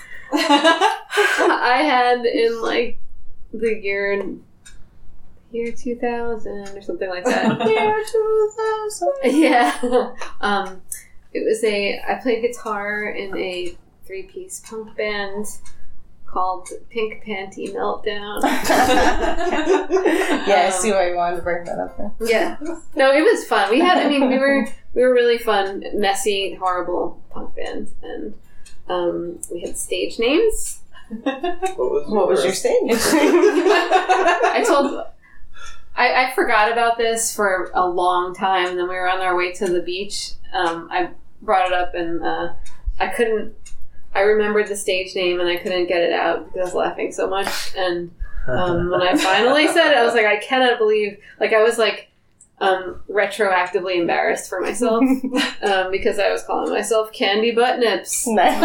I had in like the year year two thousand or something like that. Year two thousand. Yeah. Um, it was a. I played guitar in a three-piece punk band called Pink Panty Meltdown. Yeah, I see why you wanted to bring that up there. Yeah. No, it was fun. We had, I mean, we were we were really fun, messy, horrible punk band. And um, we had stage names. What was, What was your stage? I told... I, I forgot about this for a long time, and then we were on our way to the beach. Um, I brought it up, and uh, I couldn't... I remembered the stage name, and I couldn't get it out because I was laughing so much. And um, when I finally said it, I was like, I cannot believe... Like, I was, like, um, retroactively embarrassed for myself um, because I was calling myself Candy Butt Nips. Nice.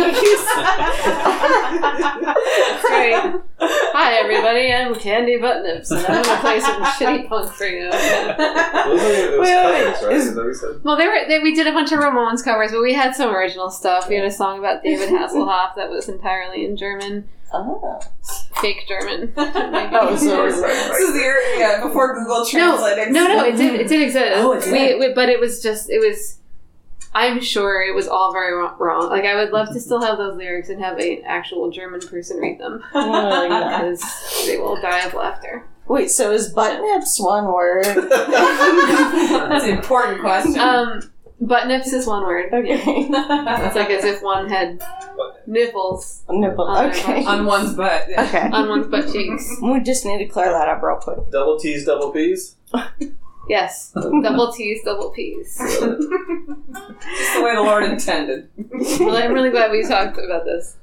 That's right. Hi, everybody. I'm Candy Butt Nips, and I'm going to play some shitty punk for you. It was, like, it was Wait, wait, covers, right? is- Is that what you said? Well, they were. They, we did a bunch of Ramones covers, but we had some original stuff. We had a song about David Hasselhoff that was entirely in German, Oh. fake German. Oh, so Right, right, This right. is your, yeah, before Google no, Translate. no, no. It did. It did exist. Oh, it did? We, we, but it was just. It was. I'm sure it was all very wrong- wrong. Like, I would love to still have those lyrics and have an actual German person read them Oh, yeah. because they will die of laughter. Wait, so is butt nips one word? That's an important question. Um, butt nips is one word. Okay. Yeah. It's like as if one had nipples Nipple. On their Okay. On one's butt. Yeah. Okay. on one's butt cheeks. We just need to clear that up real quick. Double T's, double P's? Yes. Double T's, double P's. Just the way the Lord intended. Well, I'm really glad we talked about this.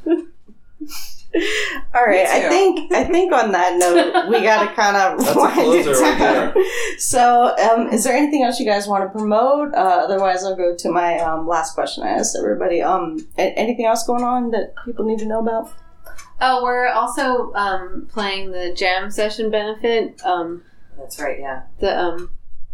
All right, Me I too. think I think on that note, we got to kind of That's a wind it closer right down. So, um, is there anything else you guys want to promote? Uh, otherwise, I'll go to my um, last question I asked everybody. Um, a- anything else going on that people need to know about? Oh, we're also um, playing the jam session benefit. Um, That's right, yeah. the um,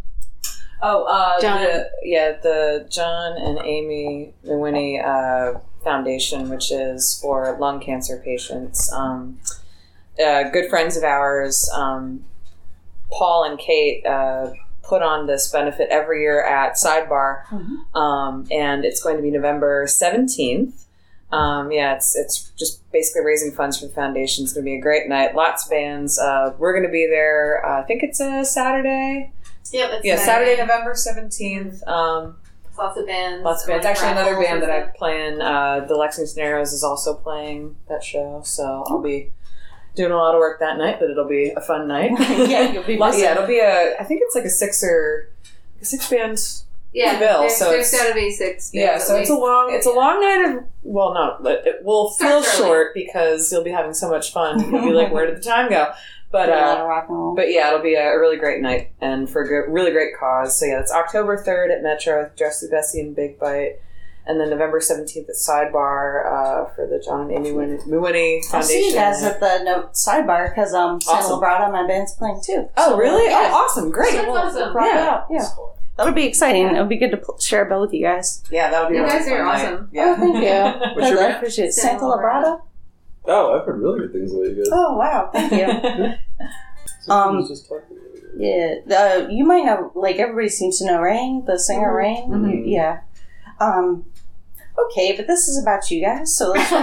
Oh, uh, John. the, yeah, the John and Amy Winnie uh, Foundation, which is for lung cancer patients. Um, uh, good friends of ours, um, Paul and Kate, uh, put on this benefit every year at Sidebar, Mhm. um, and it's going to be November seventeenth. Um, yeah, it's it's just basically raising funds for the foundation. It's going to be a great night. Lots of bands. Uh, we're going to be there. Uh, I think it's a Saturday. yep, it's Yeah, Saturday, November seventeenth. Um, Lots of bands. lots of bands. like Actually, another raffles band and that I stuff. play in, uh, the Lexington Arrows, is also playing that show. So I'll be doing a lot of work that night, but it'll be a fun night. Yeah, you'll be Lot- busy. yeah, it'll be a, I think it's like a six or, a six band. Yeah, bill, there's, so there's it's- got to be six. Yeah, bands so at it's a least. long, it's a long night of, well, no, but it will feel Starts early. short because you'll be having so much fun. You'll be like, where did the time go? But, a lot uh, of rock and roll. But yeah, it'll be a really great night and for a good, really great cause. So yeah, it's October third at Metro with Dressy Bessie and Big Bite. And then November seventeenth at Sidebar uh, for the John and Amy Win- Winnie Foundation. I'll see you guys at the no, sidebar because um, Santa Awesome. Labrada, my band's playing too. Oh, So, really? Yeah. Oh, awesome. Great. That's We'll- awesome. we'll rock it Yeah. out. Yeah. That'll be exciting. It'll be good to pl- share a bill with you guys. Yeah, that'll be You a really guys are fun night. awesome. Yeah. Oh, thank you. What's your I band? appreciate it. Santa Santa Labrada? Oh, I've heard really good things about you guys. Oh, wow. Thank you. Someone um, was just talking about it. Yeah, uh, you might know, like, everybody seems to know Rain, the singer Mhm. Rain. Mhm. Yeah. Um, okay, but this is about you guys, so let's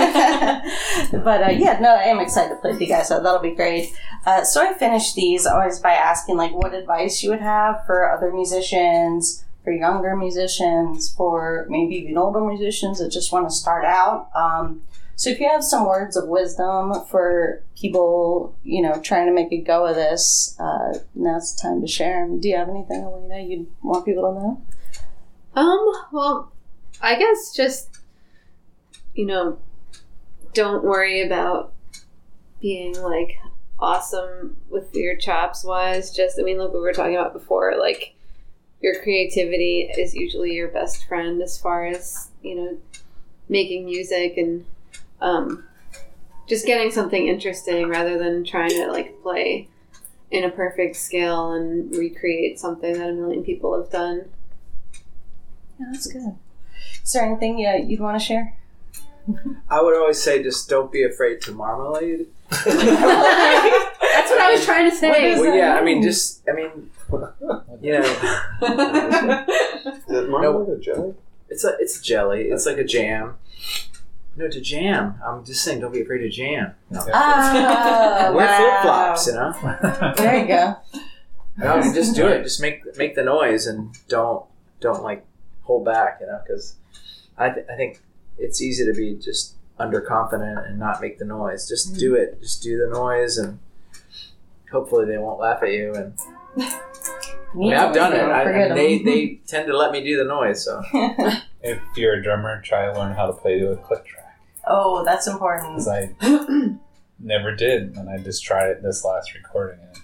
But, uh, yeah, no, I am excited to play with you guys, so that'll be great. Uh, so I finish these always by asking, like, what advice you would have for other musicians, for younger musicians, for maybe even older musicians that just want to start out. Um, so if you have some words of wisdom for people, you know, trying to make a go of this, uh, now's the time to share them. Do you have anything, Elena, you'd want people to know? Um, well, I guess just, you know, don't worry about being, like, awesome with your chops wise. Just, I mean, like we were talking about before, like, your creativity is usually your best friend as far as, you know, making music and um, just getting something interesting rather than trying to, like, play in a perfect scale and recreate something that a million people have done. Yeah, that's good. Is there anything yeah, you'd want to share? I would always say just don't be afraid to marmalade. That's what I was trying to say. Well, yeah, I mean, just, I mean, you know, Is it marmalade or jelly? it's a it's a jelly. It's like a jam. No, to jam. I'm just saying, don't be afraid to jam. No. Oh, Wear wow. flip flops, you know. There you go. No, just do it. Just make make the noise and don't don't like hold back, you know. Because I th- I think it's easy to be just underconfident and not make the noise. Just do it. Just do the noise, and hopefully they won't laugh at you. And I mean, I've done it. I, I mean, they they tend to let me do the noise. So If you're a drummer, try to learn how to play to a click track. Oh, that's important. Because I never did, and I just tried it this last recording, and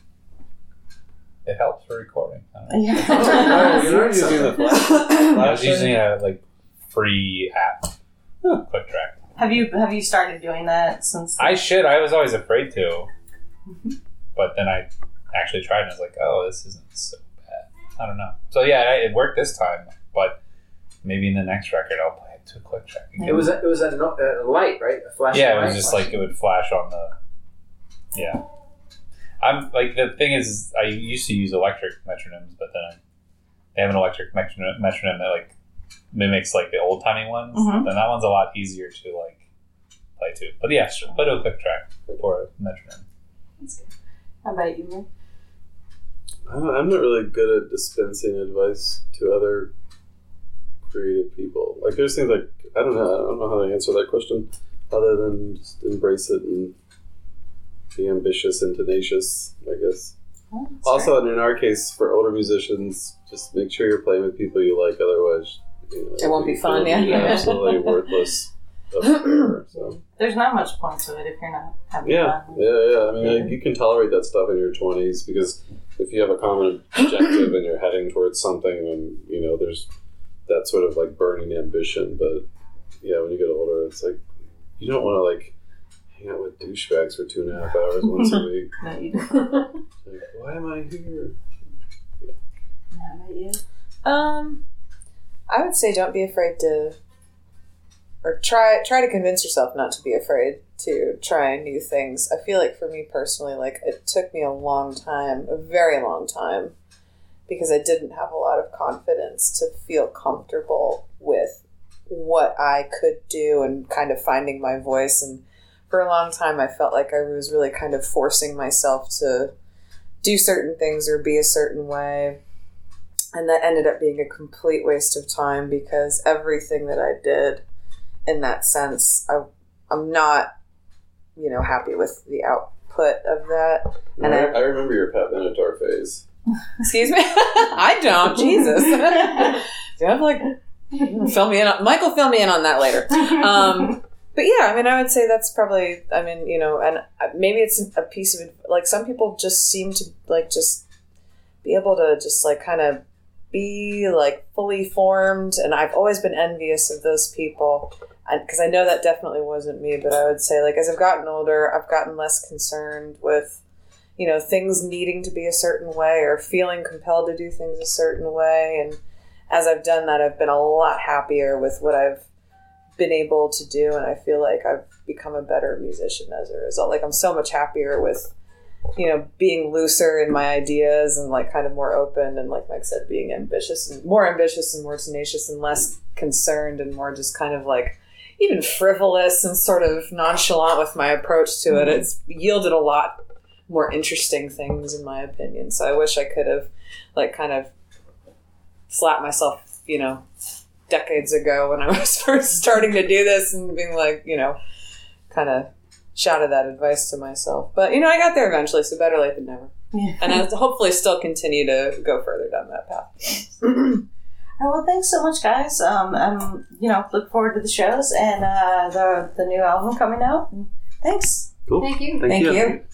it helps for recording. I don't know. Yeah. You're using the flash. I was using a like free app, click track. Have you have you started doing that since? I should. I was always afraid to, but then I actually tried, and I was like, "Oh, this isn't so bad." I don't know. So yeah, it worked this time, but maybe in the next record I'll play it to a click track again. it was a, it was a, no, a light, right? A flashing Yeah, it light? was just like it would flash on the. Yeah, I'm like the thing is, is I used to use electric metronomes, but then I, they have an electric metronome, metronome that like mimics like the old timey ones. Mhm. Then that one's a lot easier to like play to. But yeah, sure, play to a click track for a metronome. How about you, Rick? I'm I'm not really good at dispensing advice to other creative people. Like, there's things like, I don't know, I don't know how to answer that question other than just embrace it and be ambitious and tenacious, I guess. Oh, that's Also, and in our case, for older musicians, just make sure you're playing with people you like, otherwise, you know, It won't be fun, it'll yeah. absolutely worthless affair, so. There's not much point to it if you're not having Yeah, fun. yeah, yeah. I mean, like, you can tolerate that stuff in your twenties because if you have a common objective and you're heading towards something, and you know, there's that sort of like burning ambition. But yeah, when you get older, it's like you don't want to like hang out with douchebags for two and a half hours once a week. No, you don't. Like, why am I here? How about you? Um, I would say don't be afraid to, or try try to convince yourself not to be afraid to try new things. I feel like for me personally, like it took me a long time, a very long time, because I didn't have a lot of confidence to feel comfortable with what I could do and kind of finding my voice. And for a long time, I felt like I was really kind of forcing myself to do certain things or be a certain way. And that ended up being a complete waste of time because everything that I did in that sense, I, I'm not, you know, happy with the output of that. And And I, I- I remember your Pat Benatar phase. Excuse me? I don't. Jesus. Do you have like, fill me in on, Michael, fill me in on that later. Um, but yeah, I mean, I would say that's probably, I mean, you know, and maybe it's a piece of, like, some people just seem to, like, just be able to just, like, kind of be, like, fully formed. And I've always been envious of those people. Because I know that definitely wasn't me. But I would say, like, as I've gotten older, I've gotten less concerned with, you know, things needing to be a certain way or feeling compelled to do things a certain way. And as I've done that, I've been a lot happier with what I've been able to do. And I feel like I've become a better musician as a result. Like, I'm so much happier with, you know, being looser in my ideas and like kind of more open. And like Mike said, being ambitious and more ambitious and more tenacious and less concerned and more just kind of like even frivolous and sort of nonchalant with my approach to it. It's yielded a lot more interesting things in my opinion. So I wish I could have like kind of slapped myself, you know, decades ago when I was first starting to do this and being like, you know, kind of shouted that advice to myself. But, you know, I got there eventually, so better late than never. Yeah. And I'll hopefully still continue to go further down that path. All right, well, thanks so much, guys. Um, um, you know, look forward to the shows and uh, the the new album coming out. Thanks. Cool. Thank you. Thank, Thank you. you.